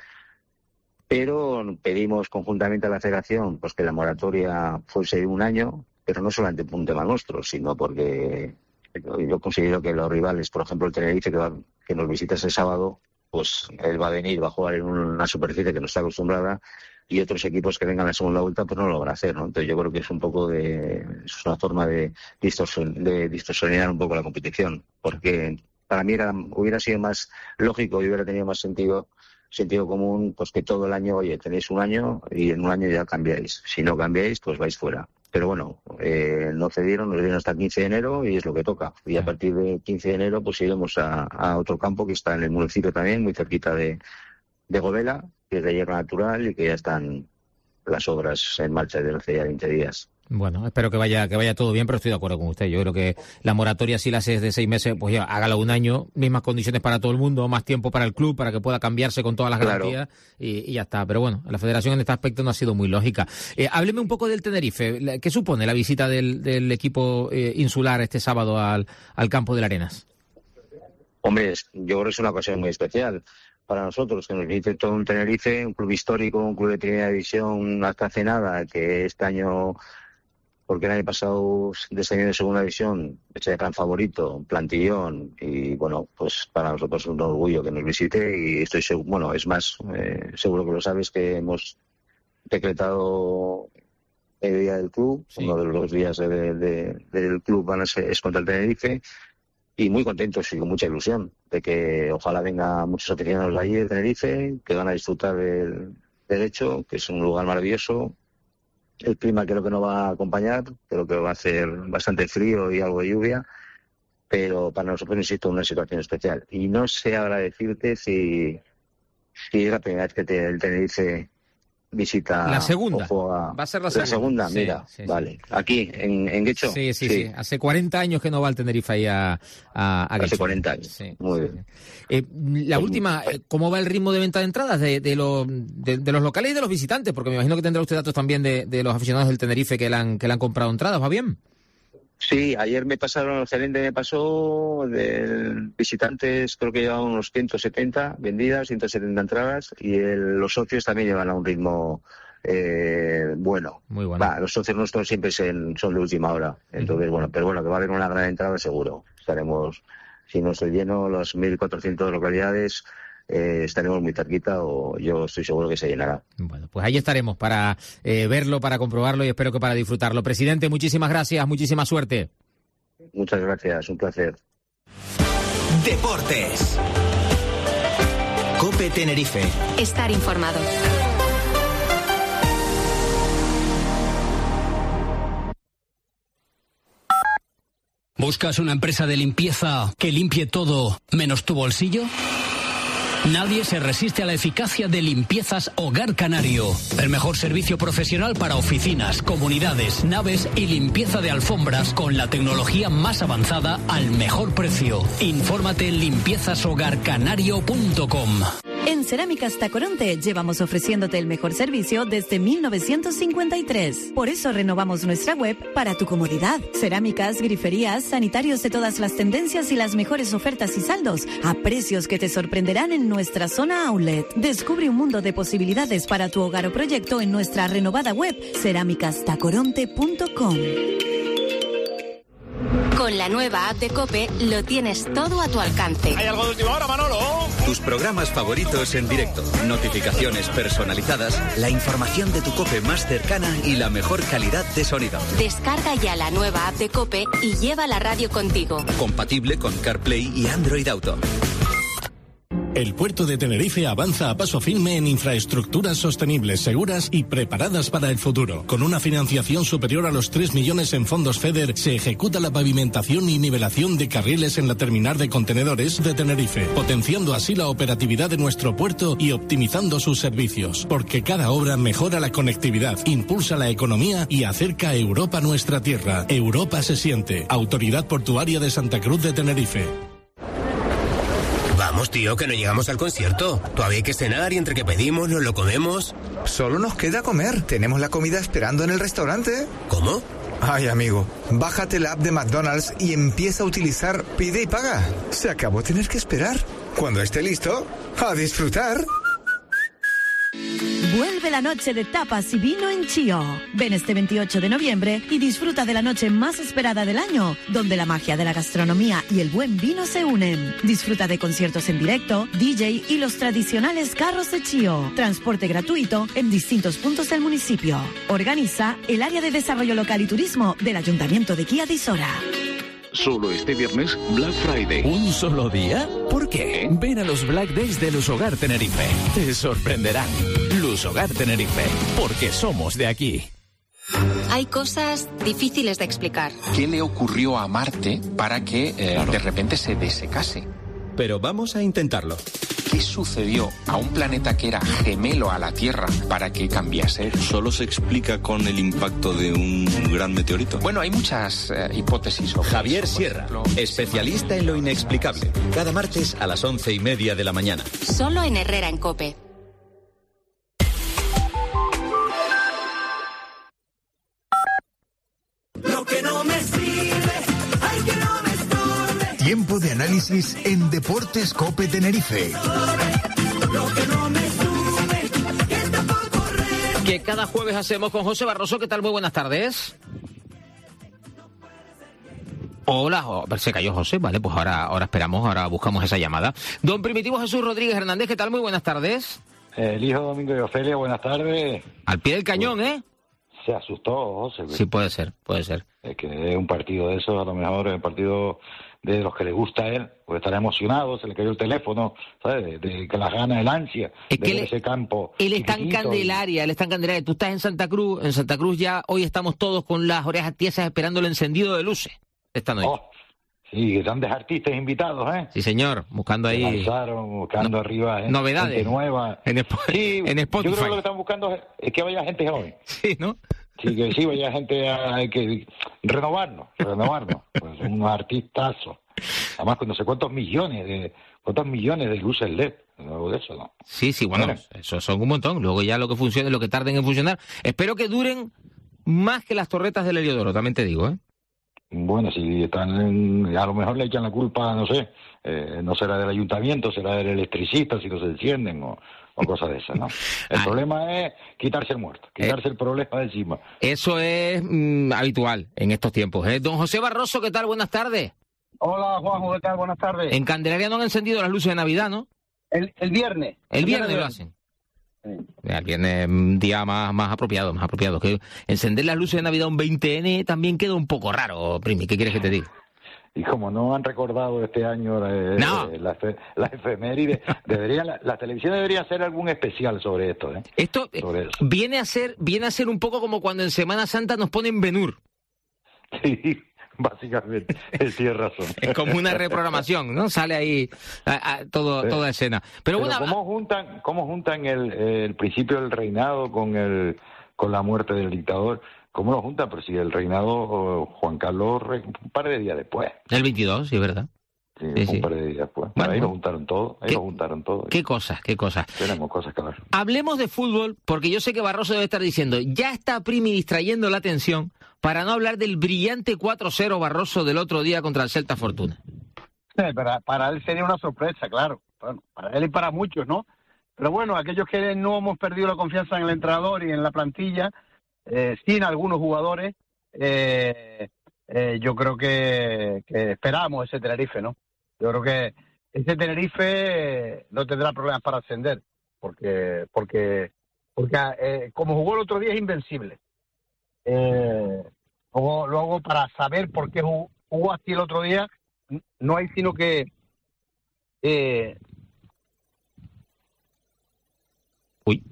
H: Pero pedimos conjuntamente a la federación pues que la moratoria fuese un año, pero no solamente por un tema nuestro, sino porque yo considero que los rivales, por ejemplo el Tenerife que, va, que nos visita ese sábado, pues él va a venir, va a jugar en una superficie que no está acostumbrada, y otros equipos que vengan a la segunda vuelta pues no lo van a hacer, ¿no? Entonces yo creo que es un poco de... es una forma de, distorsion, de distorsionar un poco la competición, porque para mí era, hubiera sido más lógico y hubiera tenido más sentido sentido común pues que todo el año, oye, tenéis un año y en un año ya cambiáis. Si no cambiáis, pues vais fuera. Pero bueno, eh, no cedieron, nos dieron hasta el quince de enero y es lo que toca. Y a partir del quince de enero pues iremos a, a otro campo que está en el municipio también, muy cerquita de, de Govela, que es de hierba natural y que ya están las obras en marcha desde hace ya veinte días.
D: Bueno, espero que vaya que vaya todo bien, pero estoy de acuerdo con usted. Yo creo que la moratoria, si la haces de seis meses, pues ya hágala un año, mismas condiciones para todo el mundo, más tiempo para el club, para que pueda cambiarse con todas las
H: Claro.
D: garantías y, y ya está. Pero bueno, la federación en este aspecto no ha sido muy lógica. Eh, hábleme un poco del Tenerife. ¿Qué supone la visita del, del equipo eh, insular este sábado al, al campo de las Arenas?
H: Hombre, es- yo creo que es una ocasión muy especial para nosotros, que nos visite todo un Tenerife, un club histórico, un club de primera división hasta hace nada, que este año, porque el año pasado descendió de segunda división, es el gran favorito, un plantillón, y bueno, pues para nosotros es un orgullo que nos visite y estoy seguro, bueno, es más, eh, seguro que lo sabes que hemos decretado el día del club,
D: Sí.
H: uno de los dos días de- de- del club van a ser, es contra el Tenerife, y muy contentos y con mucha ilusión de que ojalá venga muchos aficionados de allí de Tenerife, que van a disfrutar del derecho, que es un lugar maravilloso. El clima creo que no va a acompañar, creo que va a hacer bastante frío y algo de lluvia, pero para nosotros, insisto, una situación especial. Y no sé ahora decirte si, si es la primera vez que te- el Tenerife visita
D: La segunda.
H: o juega.
D: Va a ser la
H: La segunda,
D: Sí,
H: mira,
D: sí, sí.
H: vale. Aquí, en, en Guecho.
D: Sí, sí, sí, Hace cuarenta años que no va el Tenerife ahí a, a, a
H: Hace
D: Guecho.
H: cuarenta años.
D: Sí,
H: Muy
D: sí.
H: bien.
D: Eh, la última, eh, ¿cómo va el ritmo de venta de entradas de, de, los, de, de los locales y de los visitantes? Porque me imagino que tendrá usted datos también de, de los aficionados del Tenerife que le han, que le han comprado entradas. ¿Va bien?
H: Sí, ayer me pasaron, el gerente me pasó de visitantes, creo que llevaban unos ciento setenta vendidas, ciento setenta entradas, y el, los socios también llevan a un ritmo eh, bueno.
D: Muy bueno.
H: Va, los socios nuestros siempre son, son de última hora, entonces uh-huh. bueno, pero bueno, que va a haber una gran entrada seguro. Estaremos, si no estoy lleno, las mil cuatrocientas localidades, eh, estaremos muy cerquita, o yo estoy seguro que se llenará.
D: Bueno, pues ahí estaremos para eh, verlo, para comprobarlo y espero que para disfrutarlo. Presidente, muchísimas gracias, muchísima suerte.
H: Muchas gracias, un placer.
B: Deportes. COPE Tenerife.
C: Estar informado.
I: ¿Buscas una empresa de limpieza que limpie todo menos tu bolsillo? Nadie se resiste a la eficacia de Limpiezas Hogar Canario. El mejor servicio profesional para oficinas, comunidades, naves y limpieza de alfombras con la tecnología más avanzada al mejor precio. Infórmate en limpiezas hogar canario punto com.
J: En Cerámicas Tacoronte llevamos ofreciéndote el mejor servicio desde mil novecientos cincuenta y tres. Por eso renovamos nuestra web para tu comodidad. Cerámicas, griferías, sanitarios de todas las tendencias y las mejores ofertas y saldos a precios que te sorprenderán en nuestra zona outlet. Descubre un mundo de posibilidades para tu hogar o proyecto en nuestra renovada web cerámicas tacoronte punto com.
C: Con la nueva app de COPE lo tienes todo a tu alcance.
K: ¿Hay algo de última hora, Manolo?
L: Tus programas favoritos en directo, notificaciones personalizadas, la información de tu COPE más cercana y la mejor calidad de sonido.
C: Descarga ya la nueva app de COPE y lleva la radio contigo.
L: Compatible con CarPlay y Android Auto.
M: El puerto de Tenerife avanza a paso firme en infraestructuras sostenibles, seguras y preparadas para el futuro. Con una financiación superior a los tres millones en fondos FEDER, se ejecuta la pavimentación y nivelación de carriles en la terminal de contenedores de Tenerife, potenciando así la operatividad de nuestro puerto y optimizando sus servicios. Porque cada obra mejora la conectividad, impulsa la economía y acerca a Europa a nuestra tierra. Europa se siente. Autoridad Portuaria de Santa Cruz de Tenerife.
N: Vamos, tío, que no llegamos al concierto. Todavía hay que cenar y entre que pedimos nos lo comemos.
O: Solo nos queda comer. Tenemos la comida esperando en el restaurante.
N: ¿Cómo?
O: Ay, amigo, bájate la app de McDonald's y empieza a utilizar Pide y Paga. Se acabó tener que esperar. Cuando esté listo, a disfrutar.
J: Vuelve la noche de tapas y vino en Chío. Ven este veintiocho de noviembre y disfruta de la noche más esperada del año, donde la magia de la gastronomía y el buen vino se unen. Disfruta de conciertos en directo, D J y los tradicionales carros de Chío. Transporte gratuito en distintos puntos del municipio. Organiza el Área de Desarrollo Local y Turismo del Ayuntamiento de Guía de Isora.
P: Solo este viernes, Black Friday.
Q: ¿Un solo día? ¿Por qué? Ven a los Black Days de Lushogar Tenerife. Te sorprenderán. Lushogar Tenerife, porque somos de aquí.
C: Hay cosas difíciles de explicar.
R: ¿Qué le ocurrió a Marte para que eh, claro. de repente se desecase?
L: Pero vamos a intentarlo.
R: ¿Qué sucedió a un planeta que era gemelo a la Tierra para que cambiase?
S: ¿Solo se explica con el impacto de un gran meteorito?
R: Bueno, hay muchas eh, hipótesis.
L: Javier Sierra, especialista en lo inexplicable. Cada martes a las once y media de la mañana.
C: Solo en Herrera en COPE.
B: Lo que no me sirve, ay que no me estorbe.
T: Tiempo de análisis en Deportes COPE Tenerife.
B: Lo que no me sube, que está por correr.
D: Que cada jueves hacemos con José Barroso. ¿Qué tal? Muy buenas tardes. Hola, oh, se cayó José, vale, pues ahora, ahora esperamos, ahora buscamos esa llamada. Don Primitivo Jesús Rodríguez Hernández, ¿qué tal? Muy buenas tardes.
U: El hijo Domingo de Ofelia, buenas tardes.
D: Al pie del cañón, ¿eh?
U: Se asustó, José.
D: Sí, puede ser, puede ser.
U: Es que es un partido de esos, a lo mejor es un partido de los que le gusta a él, porque estará emocionado, se le cayó el teléfono, ¿sabes? De, de que las ganas, el ansia
D: es
U: de
D: que
U: ver
D: él,
U: ese campo.
D: Él está en Candelaria,
U: y...
D: él está en Candelaria. Tú estás en Santa Cruz, en Santa Cruz ya hoy estamos todos con las orejas tiesas esperando el encendido de luces esta noche.
U: Oh, sí, grandes artistas invitados, ¿eh?
D: Sí, señor, buscando ahí...
U: Lanzaron, buscando no, arriba, ¿eh?
D: Novedades.
U: Gente nueva.
D: En, Sp
U: sí,
D: en Spotify.
U: Yo creo que lo que están buscando es, es que vaya gente joven.
D: Sí, ¿no?
U: Sí, que sí, vaya gente a, a que renovarnos, renovarnos. Pues un artistazo. Además, con no sé cuántos millones de cuántos millones de luces L E D. Luego de eso, ¿no?
D: Sí, sí, bueno, bueno, eso son un montón. Luego ya lo que funcione, lo que tarden en funcionar. Espero que duren más que las torretas del Heliodoro, también te digo, ¿eh?
U: Bueno, si están, en, a lo mejor le echan la culpa, no sé, eh, no será del ayuntamiento, será del electricista si no se encienden o, o cosas de esas, ¿no? El Ay. problema es quitarse el muerto, quitarse eh, el problema de encima.
D: Eso es mm, habitual en estos tiempos, ¿eh? Don José Barroso, ¿qué tal? Buenas tardes.
K: Hola, Juanjo, ¿qué tal? Buenas tardes.
D: En Candelaria no han encendido las luces de Navidad, ¿no?
K: El, el viernes.
D: El, el viernes, viernes lo hacen. Sí. El viernes un día más, más apropiado, más apropiado. Que encender las luces de Navidad un veinte ene también queda un poco raro, Primi. ¿Qué quieres que te diga?
U: Y como no han recordado este año eh,
D: no.
U: eh, la, la efeméride, debería, la, la televisión debería hacer algún especial sobre esto. ¿eh?
D: Esto
U: sobre eso.
D: viene a ser viene a ser un poco como cuando en Semana Santa nos ponen Ben-Hur.
U: Sí. Básicamente, él tiene razón.
D: Es como una reprogramación, ¿no? Sale ahí a, a, todo,
U: sí.
D: toda escena. Pero,
U: Pero
D: bueno,
U: ¿cómo juntan, cómo juntan el, el principio del reinado con el con la muerte del dictador? ¿Cómo lo juntan? Pero si el reinado, Juan Carlos, un par de días después.
D: El veintidós, sí, ¿verdad?
U: Sí,
D: sí,
U: un
D: sí.
U: par de días después.
D: Bueno,
U: ahí lo juntaron todo, ahí lo juntaron todo.
D: ¿Qué cosas, qué cosas?
U: Tenemos cosas que ver.
D: Hablemos de fútbol, porque yo sé que Barroso debe estar diciendo, ya está Primi distrayendo la atención para no hablar del brillante cuatro cero Barroso del otro día contra el Celta Fortuna.
K: Sí, para, para él sería una sorpresa, claro. Bueno, para él y para muchos, ¿no? Pero bueno, aquellos que no hemos perdido la confianza en el entrenador y en la plantilla, eh, sin algunos jugadores, eh, eh, yo creo que, que esperamos ese Tenerife, ¿no? Yo creo que ese Tenerife no tendrá problemas para ascender, porque porque porque eh, como jugó el otro día es invencible. Eh, luego, luego, para saber por qué jugó, jugó así el otro día, no hay sino que... Eh...
D: Uy,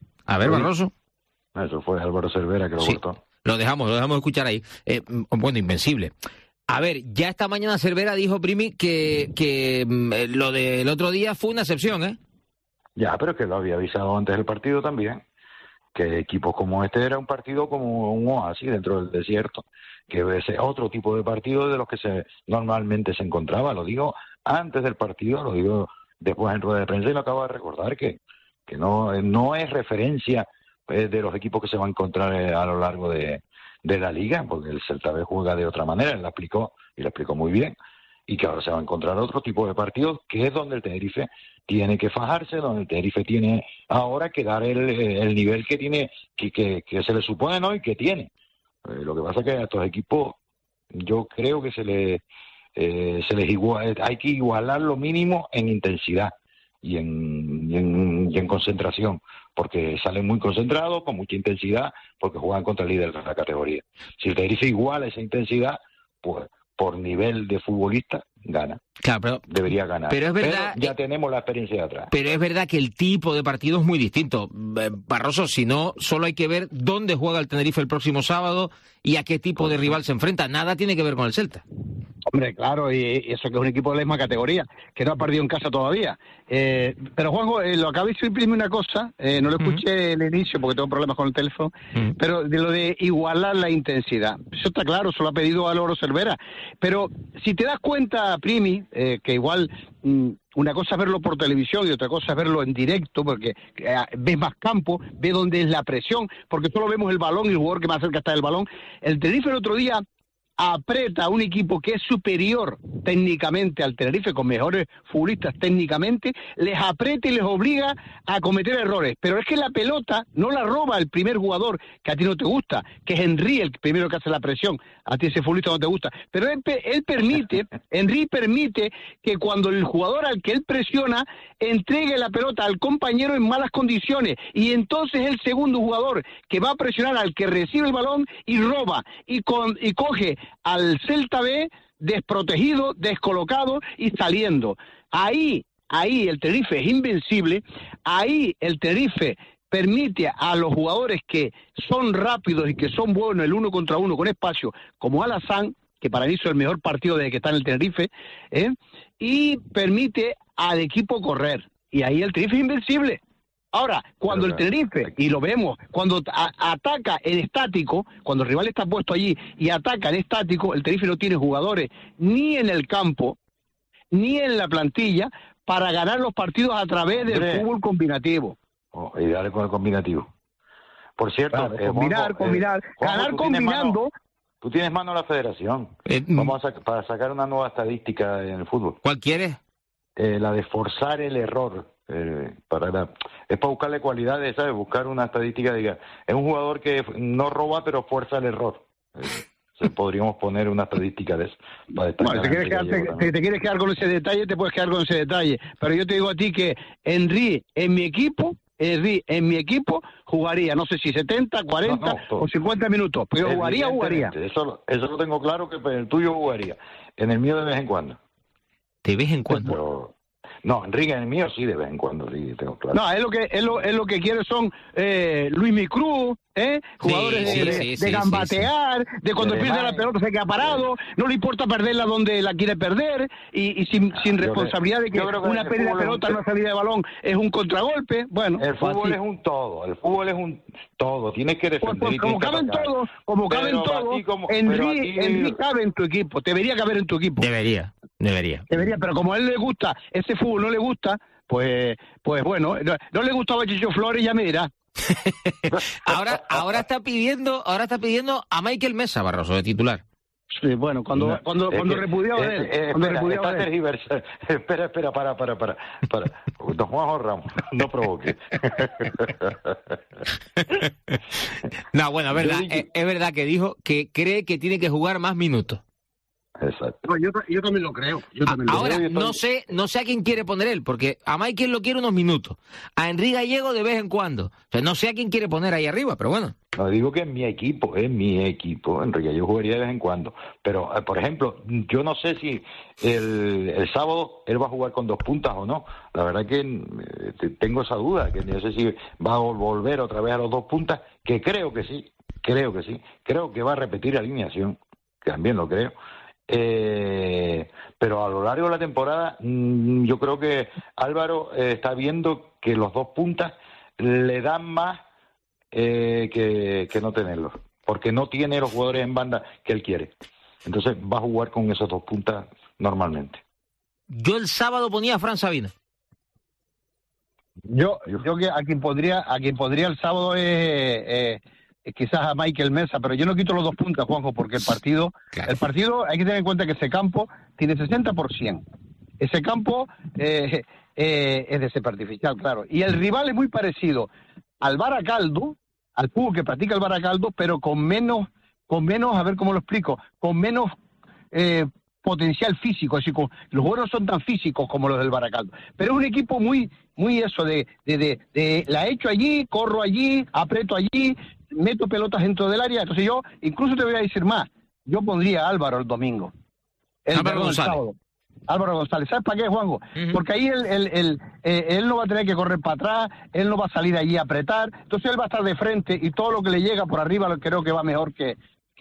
D: a ver, Barroso.
U: Eso fue Álvaro Cervera que lo
D: sí,
U: cortó.
D: Lo dejamos, lo dejamos escuchar ahí. Eh, bueno, invencible. A ver, ya esta mañana Cervera dijo, Primi, que, que eh, lo del otro día fue una excepción, ¿eh?
U: Ya, pero que lo había avisado antes del partido también, que equipos como este era un partido como un oasis dentro del desierto, que es otro tipo de partido de los que se normalmente se encontraba. Lo digo antes del partido, lo digo después en rueda de prensa y lo acabo de recordar, que, que no, no es referencia eh, de los equipos que se va a encontrar eh, a lo largo de... de la liga, porque el Celta B juega de otra manera, él la explicó, y la explicó muy bien, y que ahora se va a encontrar otro tipo de partidos, que es donde el Tenerife tiene que fajarse, donde el Tenerife tiene ahora que dar el, el nivel que tiene, que, que, que se le supone, ¿no? Y que tiene. Eh, lo que pasa es que a estos equipos, yo creo que se les, eh, se les igual, hay que igualar lo mínimo en intensidad y en, y en, y en concentración, porque salen muy concentrados, con mucha intensidad, porque juegan contra el líder de la categoría. Si el Tenerife iguala esa intensidad, pues por nivel de futbolista, gana.
D: Claro, pero,
U: debería ganar.
D: Pero es verdad,
U: pero ya tenemos la experiencia de atrás.
D: Pero es verdad que el tipo de partido es muy distinto. Barroso, si no, solo hay que ver dónde juega el Tenerife el próximo sábado y a qué tipo de rival se enfrenta. Nada tiene que ver con el Celta.
K: Hombre, claro, y eso que es un equipo de la misma categoría, que no ha perdido en casa todavía. Eh, pero, Juanjo, eh, lo acabo de decir una cosa, eh, no lo escuché en uh-huh. el inicio porque tengo problemas con el teléfono, uh-huh. pero de lo de igualar la intensidad. Eso está claro, eso lo ha pedido Álvaro Cervera. Pero si te das cuenta, Primi, eh, que igual mmm, una cosa es verlo por televisión y otra cosa es verlo en directo, porque eh, ves más campo, ves dónde es la presión, porque solo vemos el balón y el jugador que más cerca está del balón. El Tenerife el otro día aprieta a un equipo que es superior técnicamente al Tenerife, con mejores futbolistas técnicamente, les aprieta y les obliga a cometer errores. Pero es que la pelota no la roba el primer jugador que a ti no te gusta, que es Henry el primero que hace la presión. A ti ese futbolista no te gusta. Pero él, él permite, Henry permite que cuando el jugador al que él presiona entregue la pelota al compañero en malas condiciones. Y entonces el segundo jugador que va a presionar al que recibe el balón y roba y, con, y coge al Celta B desprotegido, descolocado y saliendo. Ahí, ahí el Tenerife es invencible, ahí el Tenerife permite a los jugadores que son rápidos y que son buenos el uno contra uno con espacio, como Alassane, que para mí hizo el mejor partido desde que está en el Tenerife, ¿eh? y permite al equipo correr. Y ahí el Tenerife es invencible. Ahora, cuando el Tenerife, y lo vemos, cuando a, ataca en estático, cuando el rival está puesto allí y ataca en estático, el Tenerife no tiene jugadores ni en el campo, ni en la plantilla, para ganar los partidos a través del Hombre. fútbol combinativo.
U: Oh, y dale con el combinativo. Por cierto,
K: claro,
U: eh,
K: combinar,
U: Juanjo,
K: combinar,
U: eh, Juanjo,
K: ganar combinando,
U: Tú tienes mano a la federación.
D: Eh,
U: Vamos a sac- para sacar una nueva estadística en el fútbol.
D: ¿Cuál quieres?
U: Eh, la de forzar el error. Eh, para la- es para buscarle cualidades, ¿sabes? Buscar una estadística, diga, es un jugador que no roba pero fuerza el error. Eh, se podríamos poner una estadística de eso. Para destacar
K: Bueno, si,
U: a
K: quieres
U: Enrique
K: quedarte-
U: Gallego también.
K: si te quieres quedar con ese detalle, te puedes quedar con ese detalle. Pero yo te digo a ti que Henry en mi equipo, Henry en mi equipo jugaría, no sé si setenta, cuarenta
U: No, no, todo.
K: o cincuenta minutos, pero jugaría, jugaría.
U: Evidentemente, Eso, eso lo tengo claro que el tuyo jugaría. En el mío de vez en cuando.
D: De vez en cuando.
U: Pero, no, Enrique, en el mío sí de vez en cuando, sí, tengo claro.
K: No, es lo que es lo, es lo que quiere son eh, Luis Micruz, ¿eh? jugadores
D: sí,
K: de,
D: sí,
K: de
D: sí,
K: gambatear, de cuando
U: De
K: pierde la
U: Alemania.
K: pelota se queda parado, no le importa perderla donde la quiere perder y, y sin, sin
U: Yo
K: responsabilidad de que
U: yo creo que
K: una
U: el
K: pérdida de
U: fútbol es
K: pelota
U: un-
K: en una salida de balón es un contragolpe. Bueno,
U: El
K: pues
U: fútbol
K: así.
U: es un todo, el fútbol es un todo, tienes que
K: Pues,
U: defender
K: pues,
U: y
K: como
U: tienes que
K: caben
U: atacar.
K: todos, como caben
U: Pero
K: todos,
U: a ti como- pero a
K: Henry,
U: ti-
K: Henry cabe en tu equipo, debería caber en tu equipo.
D: Debería, debería.
K: Debería, pero como a él le gusta, ese fútbol no le gusta, pues pues bueno, no, no le gustaba Chicho Flores, ya me dirá.
D: ahora, ahora está pidiendo, ahora está pidiendo a Michael Mesa, Barroso, de titular.
K: Sí, bueno, cuando
U: No,
K: cuando,
U: es
K: cuando
U: que-
K: repudiaba
U: eh,
K: de él,
U: eh,
K: cuando
U: espera,
K: repudiaba
U: está
K: de él.
U: tergiversa- espera, espera, para, para, para, para. Don Juanjo Ramos, no provoque.
D: No, bueno, es verdad,
U: Yo dije-
D: es, es verdad que dijo que cree que tiene que jugar más minutos.
U: Exacto.
K: No, yo, yo también lo creo. Yo también lo
D: Ahora,
K: creo.
D: no sé, no sé a quién quiere poner él, porque a Michael lo quiere unos minutos, a Henry Gallego de vez en cuando. O sea, no sé a quién quiere poner ahí arriba, pero bueno.
U: No digo que es mi equipo, es mi equipo, Enrique, yo jugaría de vez en cuando. Pero, eh, por ejemplo, yo no sé si el, el sábado él va a jugar con dos puntas o no. La verdad que eh, te- tengo esa duda, que no sé si va a vol- volver otra vez a los dos puntas, que creo que sí, creo que sí. Creo que va a repetir alineación, que también lo creo. Eh, pero a lo largo de la temporada mm, yo creo que Álvaro eh, está viendo que los dos puntas le dan más eh, que, que no tenerlos, porque no tiene los jugadores en banda que él quiere. Entonces va a jugar con esos dos puntas normalmente.
D: Yo el sábado ponía a Fran Sabina.
K: Yo, yo que a quien podría, a quien podría el sábado es eh, eh, quizás a Michael Mesa, pero yo no quito los dos puntas, Juanjo, porque el partido,
D: Claro.
K: el partido hay que tener en cuenta que ese campo tiene sesenta por ciento. Ese campo eh, eh, es de artificial, claro. Y el rival es muy parecido al Baracaldo, al fútbol que practica el Baracaldo, pero con menos, con menos, a ver cómo lo explico, con menos eh, potencial físico, así como los jugadores no son tan físicos como los del Baracaldo, pero es un equipo muy, muy eso de, de, de, de la echo allí, corro allí, aprieto allí, meto pelotas dentro del área. Entonces yo, incluso te voy a decir más, yo pondría a Álvaro el domingo, el,
D: Álvaro
K: perdón, el
D: González.
K: sábado. Álvaro González, ¿sabes para qué, Juanjo?
D: Ujú.
K: Porque ahí él, él, él, eh, él no va a tener que correr para atrás, él no va a salir allí a apretar, entonces él va a estar de frente y todo lo que le llega por arriba lo creo que va mejor que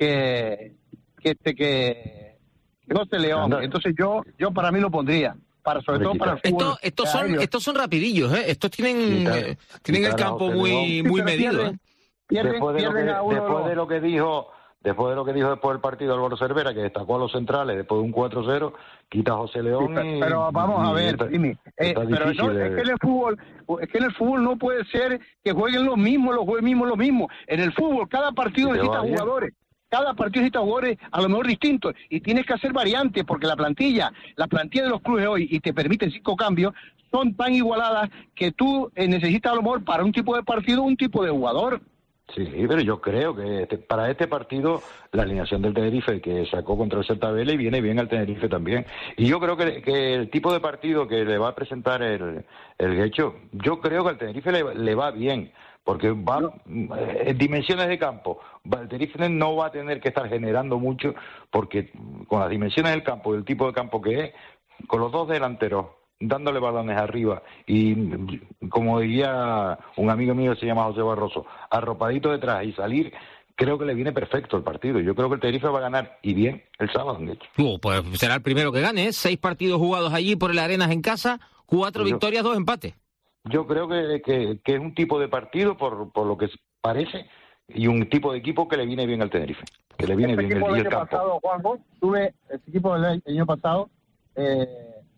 K: que que este que, que José León.
U: Anda.
K: Entonces yo yo para mí lo pondría, para sobre todo para el fútbol.
D: Estos, estos son,
K: aéreo.
D: estos son rapidillos, ¿eh? Estos tienen,
U: Quitar-
D: eh, tienen el
U: quitar a
D: campo
U: José
D: muy,
U: León.
D: muy
K: Sí, pero
D: medido,
K: pierden-
D: ¿eh?
K: Pierden,
U: después de, lo que,
K: pierden a uno de
U: después
K: los-
U: de lo que dijo después de lo que dijo después del partido Álvaro Cervera, que destacó a los centrales después de un cuatro cero, quita a José León.
K: Sí,
U: y,
K: pero vamos a
U: y
K: ver,
U: está-
K: Jimmy, eh,
U: está
K: pero
U: difícil
K: no,
U: de-
K: es que en el fútbol, es que en el fútbol no puede ser que jueguen los mismos, los jueguen mismos, los mismos. En el fútbol cada partido
U: Y te
K: necesita
U: va bien.
K: jugadores. Cada partido necesita jugadores a lo mejor distintos y tienes que hacer variantes porque la plantilla, la plantilla de los clubes de hoy y te permiten cinco cambios son tan igualadas que tú eh, necesitas a lo mejor para un tipo de partido un tipo de jugador.
U: Sí, pero yo creo que este- para este partido la alineación del Tenerife que sacó contra el Celta Vélez viene bien al Tenerife también. Y yo creo que, que el tipo de partido que le va a presentar el, el Guecho, yo creo que al Tenerife le, le va bien, porque va en dimensiones de campo. va- El Tenerife no va a tener que estar generando mucho, porque con las dimensiones del campo y el tipo de campo que es, con los dos delanteros dándole balones arriba y, como diría un amigo mío que se llama José Barroso, arropadito detrás y salir, creo que le viene perfecto el partido. Yo creo que el Tenerife va a ganar, y bien, el sábado, de hecho.
D: Uh, pues será el primero que gane, ¿eh? Seis partidos jugados allí por el Arenas en casa, cuatro
U: Pues yo-
D: victorias, dos empates.
U: Yo creo que, que, que es un tipo de partido, por, por lo que parece, y un tipo de equipo que le viene bien al Tenerife, que le viene
K: Este
U: bien el,
K: equipo
U: y
K: del
U: el
K: año
U: campo.
K: pasado, Juanjo, tuve este equipo del año pasado, eh,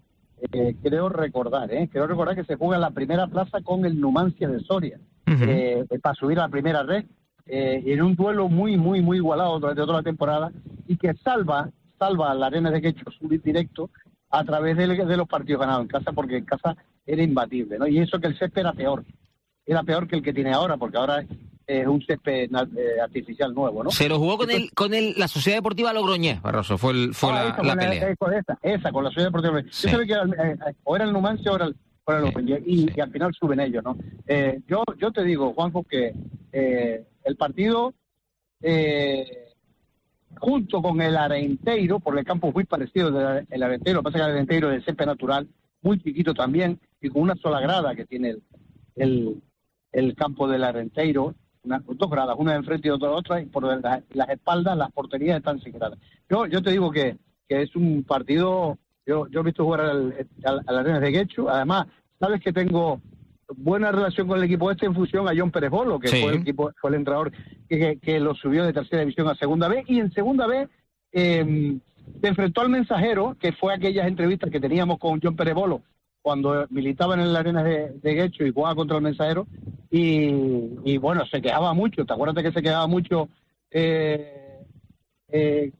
K: eh, creo recordar, eh, creo recordar que se juega en la primera plaza con el Numancia de Soria,
D: Ujú.
K: eh, para subir a la primera red. eh, en un duelo muy, muy, muy igualado durante toda la temporada y que salva, salva a la Arenas de Guecho subir directo a través de, de los partidos ganados en casa, porque en casa era imbatible, ¿no? Y eso que el césped era peor, era peor que el que tiene ahora, porque ahora es un césped eh, artificial nuevo, ¿no?
D: Se lo jugó con el con el la Sociedad Deportiva Logroñés, Barroso, fue, el, fue
K: ah,
D: la,
K: esa,
D: la
K: con
D: pelea.
K: La, con esa, esa, con la Sociedad Deportiva.
D: Sí.
K: Yo sabía que era, eh, o era el Numancia o era el, o era el Logroñés, y,
D: Sí.
K: y al final suben ellos, ¿no? Eh, yo, yo te digo, Juanjo, que eh, el partido... Eh, junto con el Arenteiro, por el campo muy parecido del el Arenteiro, lo que pasa es que el Arenteiro es de césped natural, muy chiquito también, y con una sola grada que tiene el, el, el campo del Arenteiro, una, dos gradas, una de enfrente y otra de otra, y por la, las espaldas, las porterías están sin gradas. Yo, yo te digo que, que es un partido, yo, yo he visto jugar al, al, al Arenas de Guecho, además, sabes que tengo buena relación con el equipo este en función a John Pérez Bolo, que
D: Sí.
K: fue el equipo, fue el entrenador que, que, que lo subió de tercera división a segunda B, y en segunda B eh, se enfrentó al Mensajero, que fue aquellas entrevistas que teníamos con John Pérez Bolo cuando militaba en la Arenas de, de Guecho y jugaba contra el Mensajero, y, y bueno, se quejaba mucho, ¿te acuerdas que se quejaba mucho eh, eh,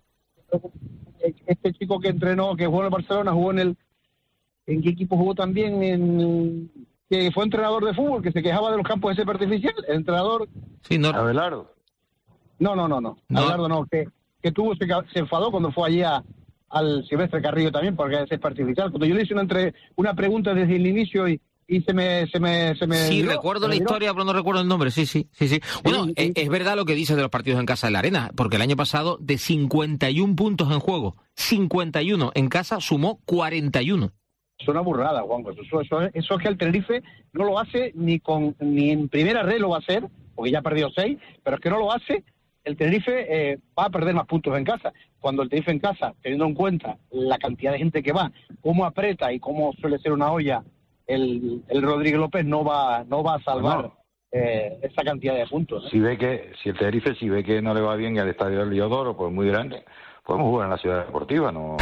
K: este chico que entrenó, que jugó en el Barcelona, jugó en el, ¿en qué equipo jugó también? En... que fue entrenador de fútbol, que se quejaba de los campos de césped artificial, el entrenador...
D: Sí, no.
U: Abelardo.
K: No, no, no, no,
D: No.
K: Abelardo no, que, que tuvo, se, se enfadó cuando fue allí a, al Silvestre Carrillo también, porque es césped artificial. Cuando yo le hice una, entre, una pregunta desde el inicio y, y se me... Se me, se me
D: Sí,
K: dio,
D: recuerdo
K: se
D: la
K: me dio.
D: historia, pero no recuerdo el nombre. Sí, sí, sí, sí. Bueno,
K: Sí,
D: es,
K: sí.
D: es verdad lo que dices de los partidos en casa de la Arena, porque el año pasado de cincuenta y uno puntos en juego, cincuenta y uno en casa sumó cuarenta y uno.
K: Es una burrada, Juanjo. Eso, eso, eso es que el Tenerife no lo hace ni con ni en primera red lo va a hacer, porque ya ha perdido seis, pero es que no lo hace. El Tenerife eh, va a perder más puntos en casa. Cuando el Tenerife en casa, teniendo en cuenta la cantidad de gente que va, cómo aprieta y cómo suele ser una olla, el, el Rodríguez López no va no va a salvar
U: No.
K: eh, esa cantidad de puntos, ¿no?
U: Si ve que, si el Tenerife si ve que no le va bien al estadio del Liodoro, pues muy grande, podemos jugar en la ciudad deportiva, ¿no?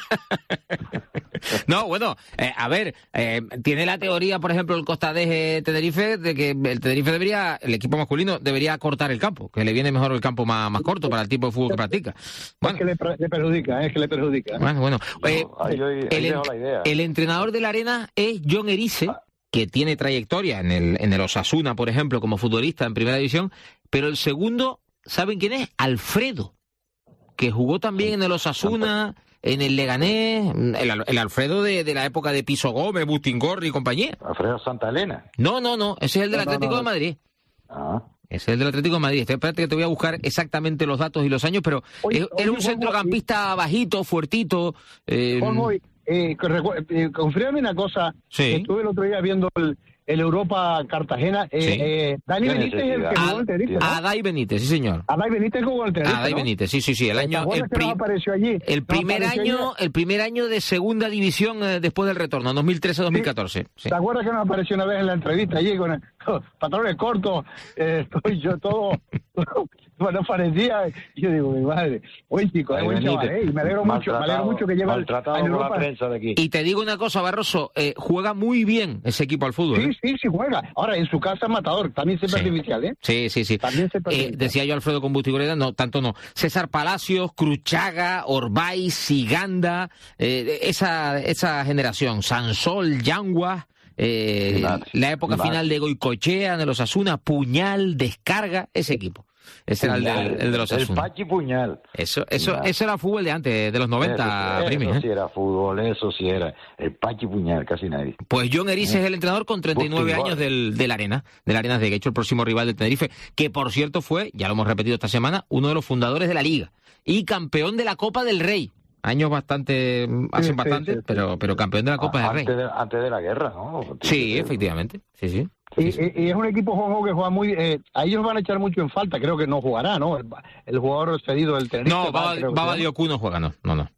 D: No, bueno, eh, a ver, eh, tiene la teoría, por ejemplo, el Costadés Tenerife, de que el Tenerife debería, el equipo masculino debería cortar el campo, que le viene mejor el campo más, más corto para el tipo de fútbol que practica. Bueno,
K: Es que le, pre- le perjudica, es que le perjudica.
D: bueno, bueno. Eh,
U: No, ahí, yo- ahí
D: el,
U: dejo
D: ent-
U: la idea.
D: el entrenador de la Arena es John Erice, que tiene trayectoria en el, en el Osasuna, por ejemplo, como futbolista en Primera División, pero el segundo, ¿saben quién es? Alfredo, que jugó también en el Osasuna, en el Leganés, el, Al- el Alfredo de, de la época de Piso Gómez, Bustingorri y compañía.
U: Alfredo Santa Elena.
D: No, no, no, ese es el del
K: No, no,
D: Atlético
K: no.
D: de Madrid.
U: Ah.
D: Ese es el del Atlético de Madrid. Espérate que te voy a buscar exactamente los datos y los años, pero
K: Oye,
D: es-
K: oye,
D: era un
K: Juanjo,
D: centrocampista bajito, fuertito. eh,
K: Juanjo, eh, que recu- eh, confírmame una cosa.
D: Sí.
K: Que estuve el otro día viendo el, el Europa Cartagena. Eh,
D: Sí.
K: eh, Dani
U: Qué
K: Benítez es el que
U: necesidad.
K: jugó en el Tenerife, ¿no?
D: Adai Benítez, sí señor.
K: Adai Benítez jugó en el Tenerife,
D: Adai
K: ¿no?
D: Benítez, sí, sí, sí. El
K: ¿Te
D: año,
K: acuerdas
D: el,
K: que
D: pri-
K: nos apareció allí?
D: el
K: Nos
D: primer
K: apareció
D: año,
K: allí.
D: el primer año de segunda división eh, después del retorno, dos mil trece dos mil catorce. Sí.
K: ¿Te acuerdas que nos apareció una vez en la entrevista allí con el, con pantalones cortos? Eh, estoy yo todo, todo bueno, parecía. Y yo digo, mi madre, buen chico, es
U: Ahí
K: buen
U: Benítez,
K: chaval, ¿eh? Y me alegro mucho, me alegro
U: maltratado-
K: mucho que lleva el-
U: maltratado
K: a
U: por
K: Europa.
U: la prensa de aquí.
D: Y te digo una cosa, Barroso, eh, juega muy bien ese equipo al fútbol.
K: Sí,
D: ¿eh?
K: sí, sí juega. Ahora, en su casa es matador, también se
D: Sí.
K: artificial, ¿eh?
D: Sí, sí, sí.
K: También se
D: Eh,
K: perjudica.
D: decía yo Alfredo con Bustigoreda, no, tanto no. César Palacios, Cruchaga, Orbay, Siganda, eh, esa, esa generación. Sansol, Yanguas, eh,
U: Y más,
D: la época
U: y más.
D: final de Goicochea, de los Asuna, Puñal, Descarga, ese equipo. Ese era el, del- el de los
U: El
D: Asuna.
U: Pachi Puñal.
D: Eso, eso,
U: Nah.
D: eso era fútbol de antes, de los noventa,
U: Eso,
D: Primi.
U: eso
D: ¿eh?
U: sí era fútbol, eso sí era. El Pachi Puñal, casi nadie.
D: Pues John Erice es el entrenador con treinta y nueve
U: Bustingorri.
D: años del, del Arena, del Arenas de Guecho, el próximo rival del Tenerife, que por cierto fue, ya lo hemos repetido esta semana, uno de los fundadores de la Liga y campeón de la Copa del Rey. Años bastante, hacen
K: sí,
D: bastante,
K: sí, sí.
D: pero, pero campeón de la Copa del Rey.
U: Antes de, antes de la guerra, ¿no?
D: Sí, efectivamente, sí, sí.
K: Y, y- y es un equipo Juanjo, que juega muy... Eh, a ellos van a echar mucho en falta, creo que no jugará, ¿no? El, el jugador cedido del Tenerife.
D: No, Baba,
K: creo que
D: Baba
K: se llama.
D: Dioku no juega, no, no, no.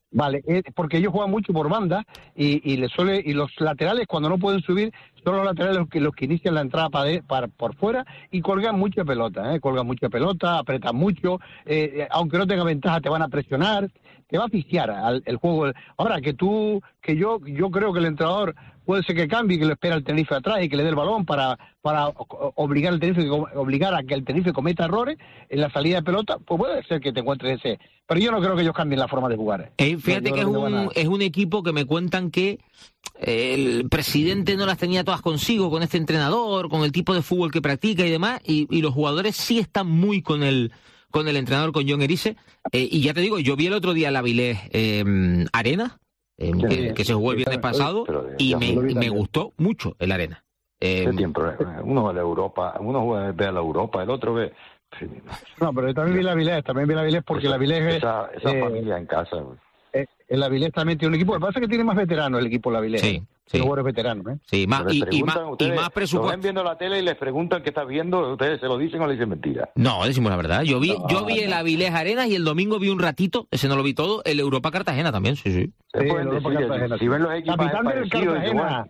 K: Vale, eh, porque ellos juegan mucho por banda y, y les suele y los laterales cuando no pueden subir son los laterales los que los que inician la entrada para, de, para por fuera y colgan mucha pelota, eh, colgan mucha pelota, apretan mucho, eh, aunque no tenga ventaja te van a presionar, te va a asfixiar al el juego. Ahora que tú, que yo, yo creo que el entrenador puede ser que cambie, que le espera al Tenerife atrás y que le dé el balón para para obligar al Tenerife, obligar a que el Tenerife cometa errores en la salida de pelota, pues puede ser que te encuentres ese. Pero yo no creo que ellos cambien la forma de jugar.
D: Eh, fíjate yo, yo que es un, a... es un equipo que me cuentan que el presidente no las tenía todas consigo, con este entrenador, con el tipo de fútbol que practica y demás, y, y los jugadores sí están muy con el con el entrenador, con John Erice. Eh, y ya te digo, yo vi el otro día la Avilés eh, Arena, eh, sí, que, que se jugó el viernes pasado, y me, me gustó mucho el Arena.
U: Eh, ¿Qué tiempo? Uno va a la Europa, uno ve a la Europa, el otro ve...
K: No, pero yo también vi la Avilés, también vi la Avilés porque
U: esa,
K: la Avilés...
U: Esa, esa
K: eh,
U: familia en casa...
K: Eh, el Avilés también tiene un equipo, lo que pasa es que tiene más veteranos el equipo, el Avilés.
D: Sí, sí.
K: Los veteranos, ¿eh?
D: Sí, más, y, y, más,
U: ustedes,
D: y más presupuesto.
U: Lo ven viendo la tele y les preguntan qué está viendo, ustedes se lo dicen o le dicen mentira.
D: No, decimos la verdad. Yo vi,
U: no,
D: yo vi el Avilés Arenas y el domingo vi un ratito, ese no lo vi todo, el Europa Cartagena también, sí, sí.
U: sí el Europa Cartagena. Si ven los equipos
K: Capitán del Cartagena.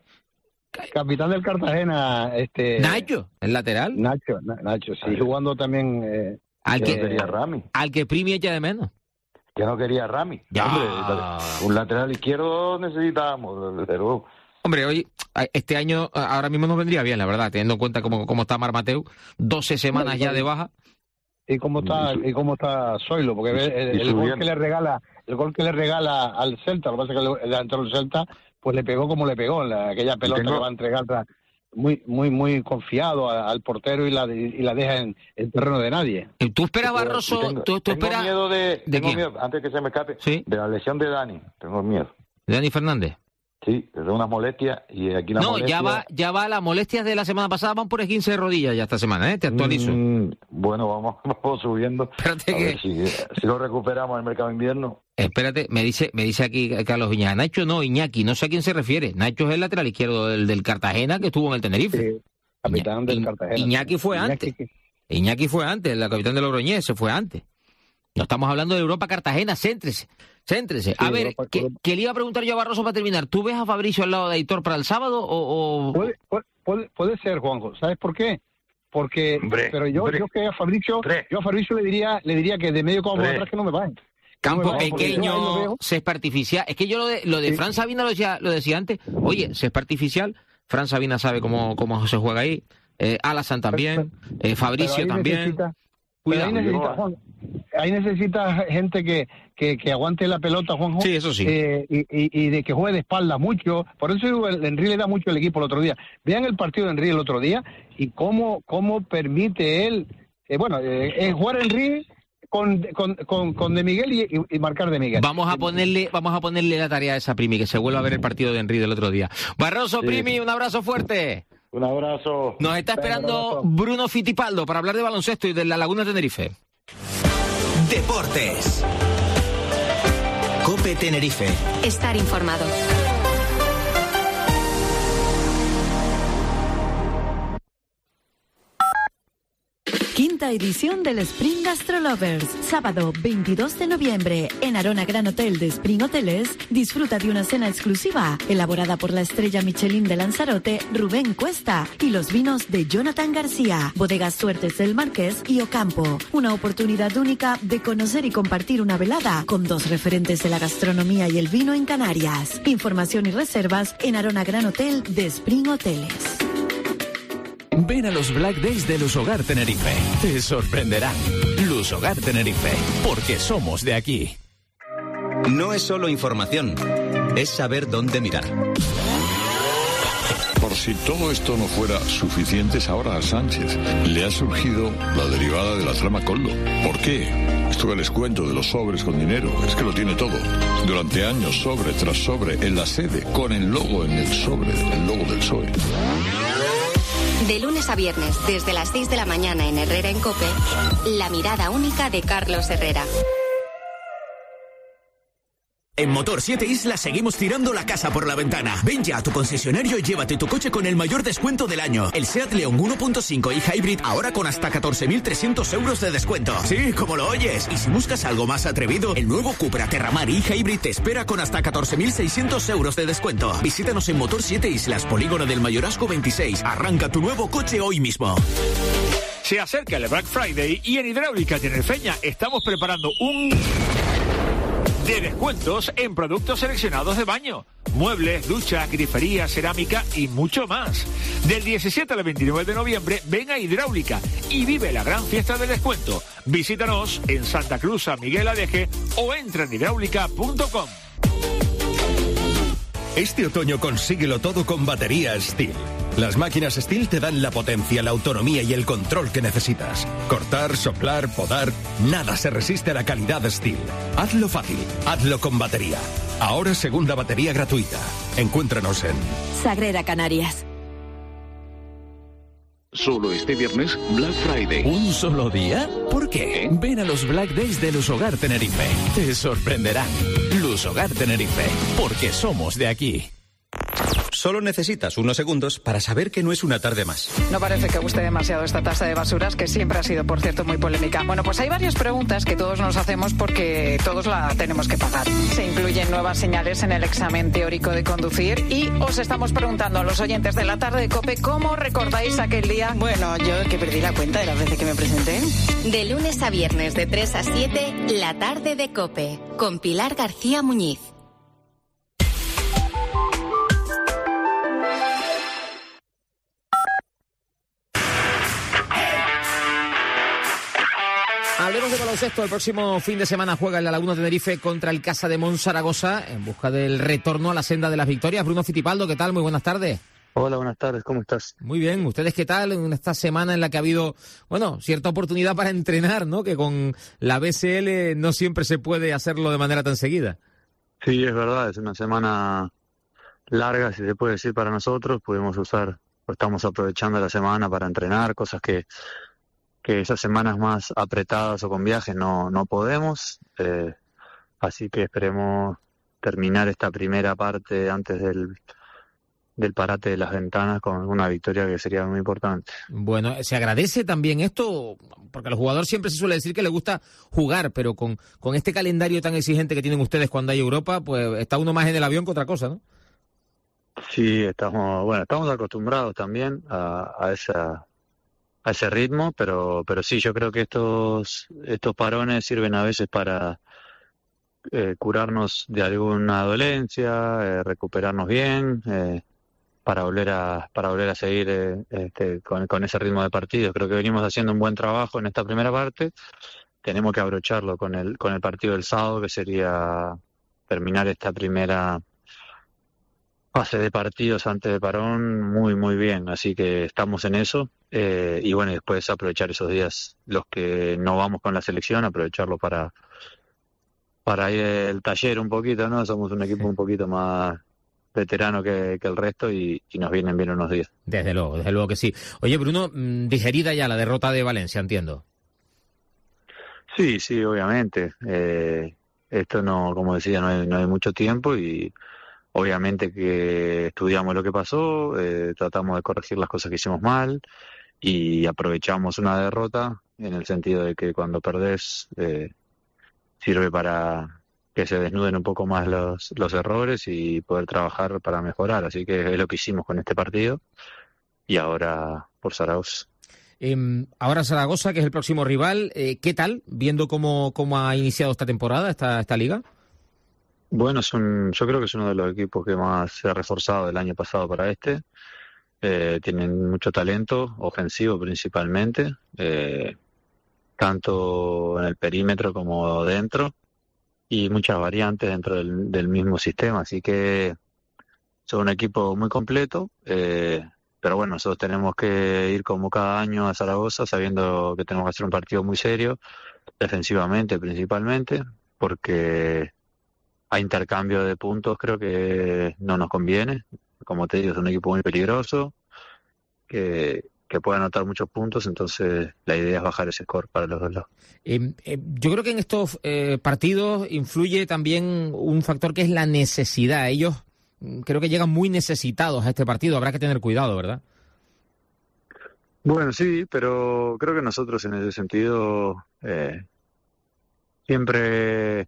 K: Capitán del Cartagena, este...
D: Nacho, el lateral.
K: Nacho, Nacho, sí, jugando también... Eh,
D: al que,
U: eh, quería Rami.
D: Al que Primi echa de menos.
U: Que no quería Rami.
D: Ya.
U: Hombre, un lateral izquierdo necesitábamos, pero...
D: Hombre, hoy, este año, ahora mismo nos vendría bien, la verdad, teniendo en cuenta cómo, cómo está Mar Mateu, doce semanas ya de baja.
K: Y cómo está, y cómo está Zoilo, porque el, el, el gol que le regala, el gol que le regala al Celta, lo que pasa es que el delantero del Celta, pues le pegó como le pegó, la, aquella pelota tengo... que va a entregar muy, muy, muy confiado a, al portero y la, y la deja en el terreno de nadie.
D: ¿Tú esperas, Barroso?
U: Tengo,
D: ¿Tú, tú
U: tengo
D: esperas?
U: miedo de,
D: ¿De
U: tengo miedo, antes que se me escape,
D: ¿Sí?
U: de la lesión de Dani, tengo miedo.
D: ¿De Dani Fernández?
U: Sí, es de unas molestias y aquí la
D: No,
U: molestia...
D: ya va, ya va, las molestias de la semana pasada van por esguince de rodilla ya esta semana, ¿eh? Te actualizo.
U: Mm, bueno, vamos, vamos subiendo.
D: Espérate
U: a
D: que...
U: ver si, si lo recuperamos en el mercado de invierno.
D: Espérate, me dice me dice aquí Carlos Viñas. Nacho no, Iñaki, no sé a quién se refiere. Nacho es el lateral izquierdo del, del Cartagena que estuvo en el Tenerife.
K: Sí, capitán del Cartagena.
D: Iñaki fue
K: Iñaki,
D: antes.
K: que...
D: Iñaki fue antes, el capitán de Logroñés, se fue antes. No estamos hablando de Europa Cartagena, céntrese. Céntrese. A sí, ver, Europa, que, que le iba a preguntar yo a Barroso para terminar. ¿Tú ves a Fabricio al lado de Aitor para el sábado o...? o...
K: Puede, puede, puede ser, Juanjo. ¿Sabes por qué? Porque...
U: Hombre,
K: pero yo,
U: hombre.
K: yo que a Fabricio,
U: Hombre.
K: yo a Fabricio le diría, le diría que de medio campo atrás que no me vayan.
D: Campo pequeño, césped artificial. Es que yo lo de, lo de sí. Fran Sabina lo decía, lo decía antes. Oye, césped artificial. Fran Sabina sabe cómo, cómo se juega ahí. Eh, Alasan también. Eh, Fabricio también.
K: Necesita,
D: Cuidado.
K: Ahí necesita, Juan, ahí necesita gente que, que, que aguante la pelota, Juanjo.
D: Sí, eso sí.
K: Eh, y, y, y de que juegue de espalda mucho. Por eso el Henry le da mucho el equipo el otro día. Vean el partido de Henry el otro día y cómo, cómo permite él. Eh, bueno, eh, jugar Henry. Con, con, con, con De Miguel y, y, y marcar De Miguel.
D: Vamos a ponerle vamos a ponerle la tarea a esa Primi, que se vuelva a ver el partido de Henry del otro día. Barroso, sí. Primi, un abrazo fuerte.
U: Un abrazo.
D: Nos está esperando Bruno Fittipaldo para hablar de baloncesto y de la Laguna de Tenerife.
A: Deportes. COPE Tenerife.
C: Estar informado.
J: Quinta edición del Spring Gastro Lovers. Sábado veintidós de noviembre en Arona Gran Hotel de Spring Hoteles. Disfruta de una cena exclusiva elaborada por la estrella Michelin de Lanzarote, Rubén Cuesta, y los vinos de Jonathan García, Bodegas Suertes del Marqués y Ocampo. Una oportunidad única de conocer y compartir una velada con dos referentes de la gastronomía y el vino en Canarias. Información y reservas en Arona Gran Hotel de Spring Hoteles.
Q: Ven a los Black Days de Luz Hogar Tenerife. Te sorprenderán. Luz Hogar Tenerife, porque somos de aquí.
L: No es solo información, es saber dónde mirar.
V: Por si todo esto no fuera suficiente, ahora a Sánchez le ha surgido la derivada de la trama Coldo. ¿Por qué? Esto que les cuento de los sobres con dinero, es que lo tiene todo. Durante años, sobre tras sobre, en la sede, con el logo en el sobre, el logo del P S O E.
C: De lunes a viernes, desde las seis de la mañana en Herrera en COPE, la mirada única de Carlos Herrera.
A: En Motor siete Islas seguimos tirando la casa por la ventana. Ven ya a tu concesionario y llévate tu coche con el mayor descuento del año. El SEAT León uno punto cinco y Hybrid ahora con hasta catorce mil trescientos euros de descuento. Sí, como lo oyes. Y si buscas algo más atrevido, el nuevo Cupra Terramar y Hybrid te espera con hasta catorce mil seiscientos euros de descuento. Visítanos en Motor siete Islas, Polígono del Mayorazgo veintiséis. Arranca tu nuevo coche hoy mismo.
E: Se acerca el Black Friday y en Hidráulica Tinerfeña estamos preparando un... de descuentos en productos seleccionados de baño, muebles, duchas, grifería, cerámica y mucho más. Del diecisiete al veintinueve de noviembre, ven a Hidráulica y vive la gran fiesta de descuento. Visítanos en Santa Cruz, San Miguel Adeje o entra en hidráulica punto com.
W: Este otoño consíguelo todo con baterías Stihl. Las máquinas Stihl te dan la potencia, la autonomía y el control que necesitas. Cortar, soplar, podar, nada se resiste a la calidad Stihl. Hazlo fácil, hazlo con batería. Ahora segunda batería gratuita. Encuéntranos en
J: Sagrera Canarias.
P: Solo este viernes, Black Friday.
Q: ¿Un solo día? ¿Por qué? Ven a los Black Days de Lusogar Tenerife. Te sorprenderán. Lusogar Tenerife, porque somos de aquí.
L: Solo necesitas unos segundos para saber que no es una tarde más.
X: No parece que guste demasiado esta tasa de basuras, que siempre ha sido, por cierto, muy polémica. Bueno, pues hay varias preguntas que todos nos hacemos porque todos la tenemos que pagar. Se incluyen nuevas señales en el examen teórico de conducir y os estamos preguntando a los oyentes de la tarde de COPE cómo recordáis aquel día. Bueno, yo que perdí la cuenta de las veces que me presenté.
C: De lunes a viernes de tres a siete, la tarde de COPE, con Pilar García Muñiz.
D: Hablemos de baloncesto. El próximo fin de semana juega el La Laguna Tenerife contra el Casa de Monzaragoza en busca del retorno a la senda de las victorias. Bruno Fittipaldo, ¿qué tal? Muy buenas tardes.
Y: Hola, buenas tardes, ¿cómo estás?
D: Muy bien, ¿ustedes qué tal en esta semana en la que ha habido, bueno, cierta oportunidad para entrenar, ¿no? Que con la B C L no siempre se puede hacerlo de manera tan seguida.
Y: Sí, es verdad, es una semana larga, si se puede decir, para nosotros. Pudimos usar, o estamos aprovechando la semana para entrenar, cosas que que esas semanas más apretadas o con viajes no, no podemos, eh, así que esperemos terminar esta primera parte antes del, del parate de las ventanas con una victoria que sería muy importante.
D: Bueno, se agradece también esto, porque a los jugadores siempre se suele decir que les gusta jugar, pero con, con este calendario tan exigente que tienen ustedes cuando hay Europa, pues está uno más en el avión que otra cosa, ¿no?
Y: Sí, estamos, bueno, estamos acostumbrados también a, a esa... a ese ritmo, pero pero sí, yo creo que estos estos parones sirven a veces para eh, curarnos de alguna dolencia, eh, recuperarnos bien, eh, para volver a para volver a seguir eh, este, con, con ese ritmo de partido. Creo que venimos haciendo un buen trabajo en esta primera parte. Tenemos que abrocharlo con el con el partido del sábado, que sería terminar esta primera fase de partidos antes de parón muy muy bien, así que estamos en eso. Eh, y bueno, y después aprovechar esos días, los que no vamos con la selección, aprovecharlo para para ir el taller un poquito, ¿no? Somos un equipo un poquito más veterano que, que el resto y, y nos vienen bien unos días.
D: Desde luego, desde luego que sí. Oye, Bruno, digerida ya la derrota de Valencia, entiendo.
Y: Sí, sí, obviamente. Eh, esto no, como decía, no hay, no hay mucho tiempo y obviamente que estudiamos lo que pasó, eh, tratamos de corregir las cosas que hicimos mal y aprovechamos una derrota en el sentido de que cuando perdés eh, sirve para que se desnuden un poco más los, los errores y poder trabajar para mejorar. Así que es lo que hicimos con este partido y ahora por Zaragoza.
D: Eh, ahora Zaragoza, que es el próximo rival, eh, ¿qué tal? Viendo cómo, cómo ha iniciado esta temporada, esta, esta liga.
Y: Bueno, es un, yo creo que es uno de los equipos que más se ha reforzado del año pasado para este. Eh, tienen mucho talento, ofensivo principalmente, eh, tanto en el perímetro como dentro, y muchas variantes dentro del, del mismo sistema. Así que son un equipo muy completo, eh, pero bueno, nosotros tenemos que ir como cada año a Zaragoza sabiendo que tenemos que hacer un partido muy serio, defensivamente principalmente, porque a intercambio de puntos creo que no nos conviene. Como te digo, es un equipo muy peligroso, que, que puede anotar muchos puntos, entonces la idea es bajar ese score para los dos lados.
D: Eh, eh, yo creo que en estos eh, partidos influye también un factor que es la necesidad. Ellos mm, creo que llegan muy necesitados a este partido, habrá que tener cuidado, ¿verdad?
Y: Bueno, sí, pero creo que nosotros en ese sentido eh, siempre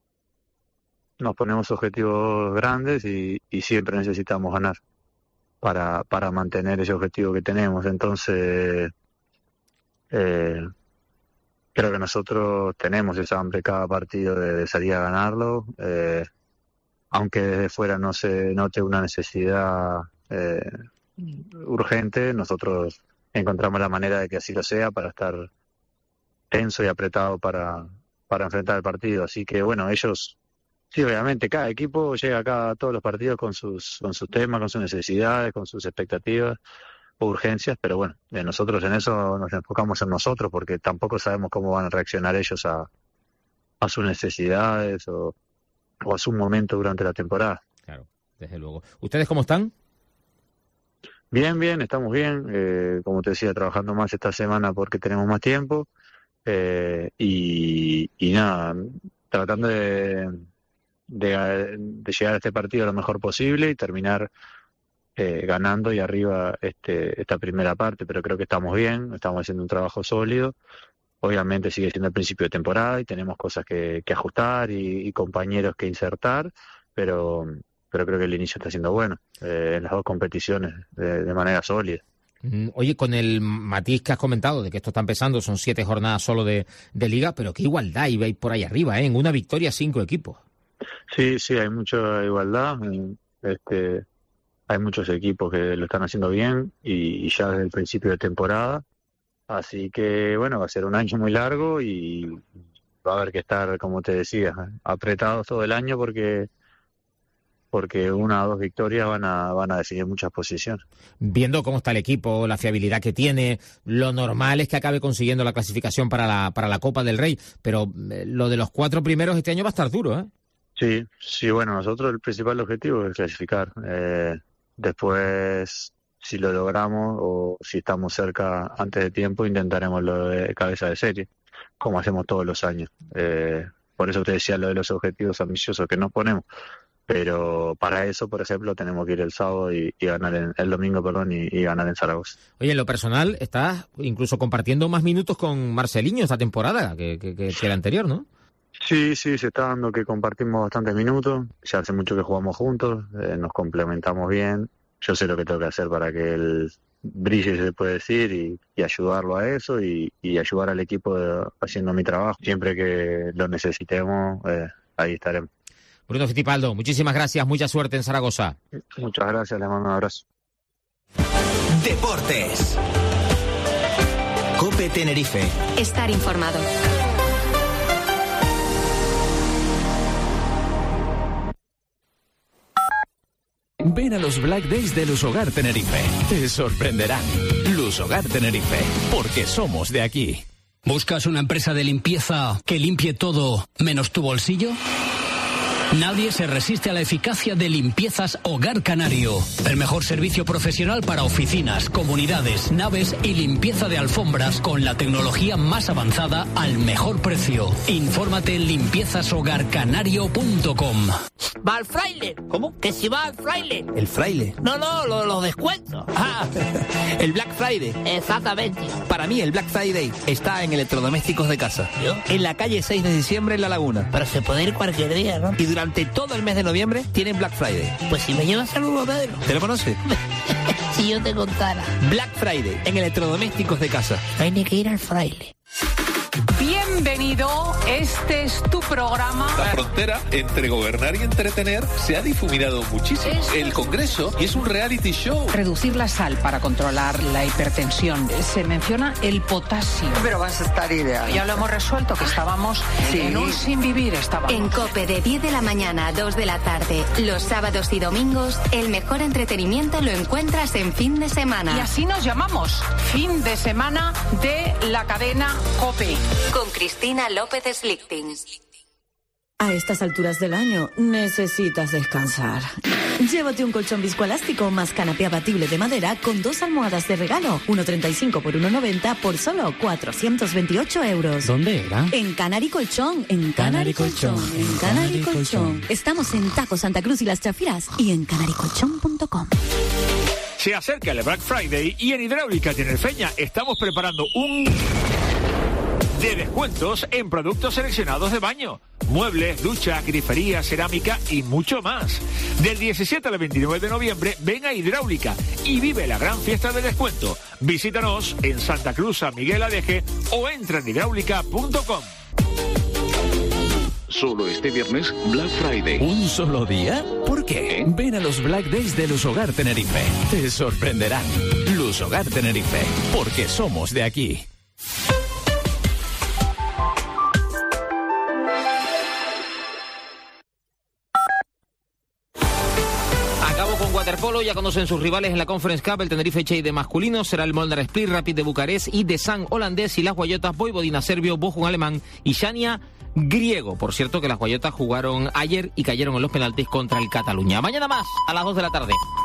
Y: nos ponemos objetivos grandes y, y siempre necesitamos ganar para para mantener ese objetivo que tenemos. Entonces, eh, creo que nosotros tenemos esa hambre cada partido de, de salir a ganarlo, eh, aunque desde fuera no se note una necesidad eh, urgente, nosotros encontramos la manera de que así lo sea para estar tenso y apretado para, para enfrentar el partido. Así que, bueno, ellos... Sí, obviamente, cada equipo llega acá a todos los partidos con sus con sus temas, con sus necesidades, con sus expectativas o urgencias, pero bueno, eh, nosotros en eso nos enfocamos en nosotros porque tampoco sabemos cómo van a reaccionar ellos a, a sus necesidades o, o a su momento durante la temporada.
D: Claro, desde luego. ¿Ustedes cómo están?
Y: Bien, bien, estamos bien. Eh, como te decía, trabajando más esta semana porque tenemos más tiempo eh, y, y nada, tratando de... De, de llegar a este partido lo mejor posible y terminar eh, ganando y arriba este esta primera parte, pero creo que estamos bien, estamos haciendo un trabajo sólido. Obviamente sigue siendo el principio de temporada y tenemos cosas que, que ajustar y, y compañeros que insertar, pero pero creo que el inicio está siendo bueno eh, en las dos competiciones de, de manera sólida.
D: Oye, con el matiz que has comentado de que esto está empezando, son siete jornadas solo de, de liga, pero qué igualdad hay por ahí arriba, ¿eh? En una victoria cinco equipos.
Y: Sí, sí, hay mucha igualdad. Este, hay muchos equipos que lo están haciendo bien y, y ya desde el principio de temporada. Así que, bueno, va a ser un año muy largo y va a haber que estar, como te decía, apretados todo el año porque porque una o dos victorias van a van a definir muchas posiciones.
D: Viendo cómo está el equipo, la fiabilidad que tiene, lo normal es que acabe consiguiendo la clasificación para la para la Copa del Rey, pero lo de los cuatro primeros este año va a estar duro, ¿eh?
Y: Sí, sí, bueno, nosotros el principal objetivo es clasificar. Eh, después, si lo logramos o si estamos cerca antes de tiempo, intentaremos lo de cabeza de serie, como hacemos todos los años. Eh, por eso te decía lo de los objetivos ambiciosos que nos ponemos. Pero para eso, por ejemplo, tenemos que ir el sábado y, y ganar en, el domingo, perdón, y, y ganar en Zaragoza.
D: Oye, en lo personal, estás incluso compartiendo más minutos con Marceliño esta temporada que, que, que, que la anterior, ¿no?
Y: Sí, sí, se está dando que compartimos bastantes minutos. Ya hace mucho que jugamos juntos, eh, nos complementamos bien. Yo sé lo que tengo que hacer para que él brille, se puede decir, y, y ayudarlo a eso y, y ayudar al equipo de, haciendo mi trabajo. Siempre que lo necesitemos, eh, ahí estaremos.
D: Bruno Fittipaldo, muchísimas gracias, mucha suerte en Zaragoza.
Y: Muchas gracias, le mando un abrazo.
A: Deportes. COPE Tenerife.
C: Estar informado.
Q: Ven a los Black Days de Lusogar Tenerife. Te sorprenderán. Lusogar Tenerife, porque somos de aquí.
F: ¿Buscas una empresa de limpieza que limpie todo menos tu bolsillo? Nadie se resiste a la eficacia de Limpiezas Hogar Canario. El mejor servicio profesional para oficinas, comunidades, naves y limpieza de alfombras con la tecnología más avanzada al mejor precio. Infórmate en limpiezas hogar canario punto com.
G: Va al fraile. ¿Cómo? Que si va al fraile.
H: ¿El fraile?
G: No, no, los lo descuentos.
H: Ah, el Black Friday.
G: Exactamente.
H: Para mí el Black Friday está en electrodomésticos de casa.
G: ¿Yo?
H: En la calle seis de diciembre en La Laguna.
G: Pero se puede ir cualquier día, ¿no?
H: Y durante todo el mes de noviembre tienen Black Friday.
G: Pues si me llevas al Hugo Pedro.
H: ¿Te lo conoces?
G: Si yo te contara.
H: Black Friday en electrodomésticos de casa.
G: No hay ni que ir al fraile.
X: Bienvenido, este es tu programa.
I: La frontera entre gobernar y entretener se ha difuminado muchísimo. El Congreso es un reality show.
X: Reducir la sal para controlar la hipertensión. Se menciona el potasio.
M: Pero vas a estar ideal.
X: Ya lo hemos resuelto, que estábamos sí. en un sin vivir. Estábamos.
C: En COPE de diez de la mañana a dos de la tarde, los sábados y domingos, el mejor entretenimiento lo encuentras en fin de semana.
X: Y así nos llamamos, fin de semana de la cadena COPE.
C: Con Cristina López Slichting.
J: A estas alturas del año necesitas descansar. Llévate un colchón viscoelástico más canapé abatible de madera con dos almohadas de regalo, uno treinta y cinco por uno noventa por solo cuatrocientos veintiocho euros.
F: ¿Dónde era?
J: En Canary Colchón, en Canary Colchón, en Canary Colchón. Estamos en Taco Santa Cruz y Las Chafiras y en canary colchón punto com.
E: Se acerca el Black Friday y en Hidráulica Tinerfeña estamos preparando un de descuentos en productos seleccionados de baño, muebles, duchas, grifería, cerámica y mucho más. Del diecisiete al veintinueve de noviembre, ven a Hidráulica y vive la gran fiesta de descuento. Visítanos en Santa Cruz, San Miguel Adeje o entra en hidráulica punto com.
P: Solo este viernes, Black Friday.
Q: ¿Un solo día? ¿Por qué? Ven a los Black Days de Lusogar Tenerife. Te sorprenderán. Lusogar Tenerife, porque somos de aquí.
D: Acabo con waterpolo, ya conocen sus rivales en la Conference Cup. El Tenerife Chey de masculino será el Molnar Split Rapid de Bucarest y de San holandés, y las Guayotas Vojvodina serbio, Bochum alemán y Shania griego. Por cierto que las Guayotas jugaron ayer y cayeron en los penaltis contra el Cataluña. Mañana más a las dos de la tarde.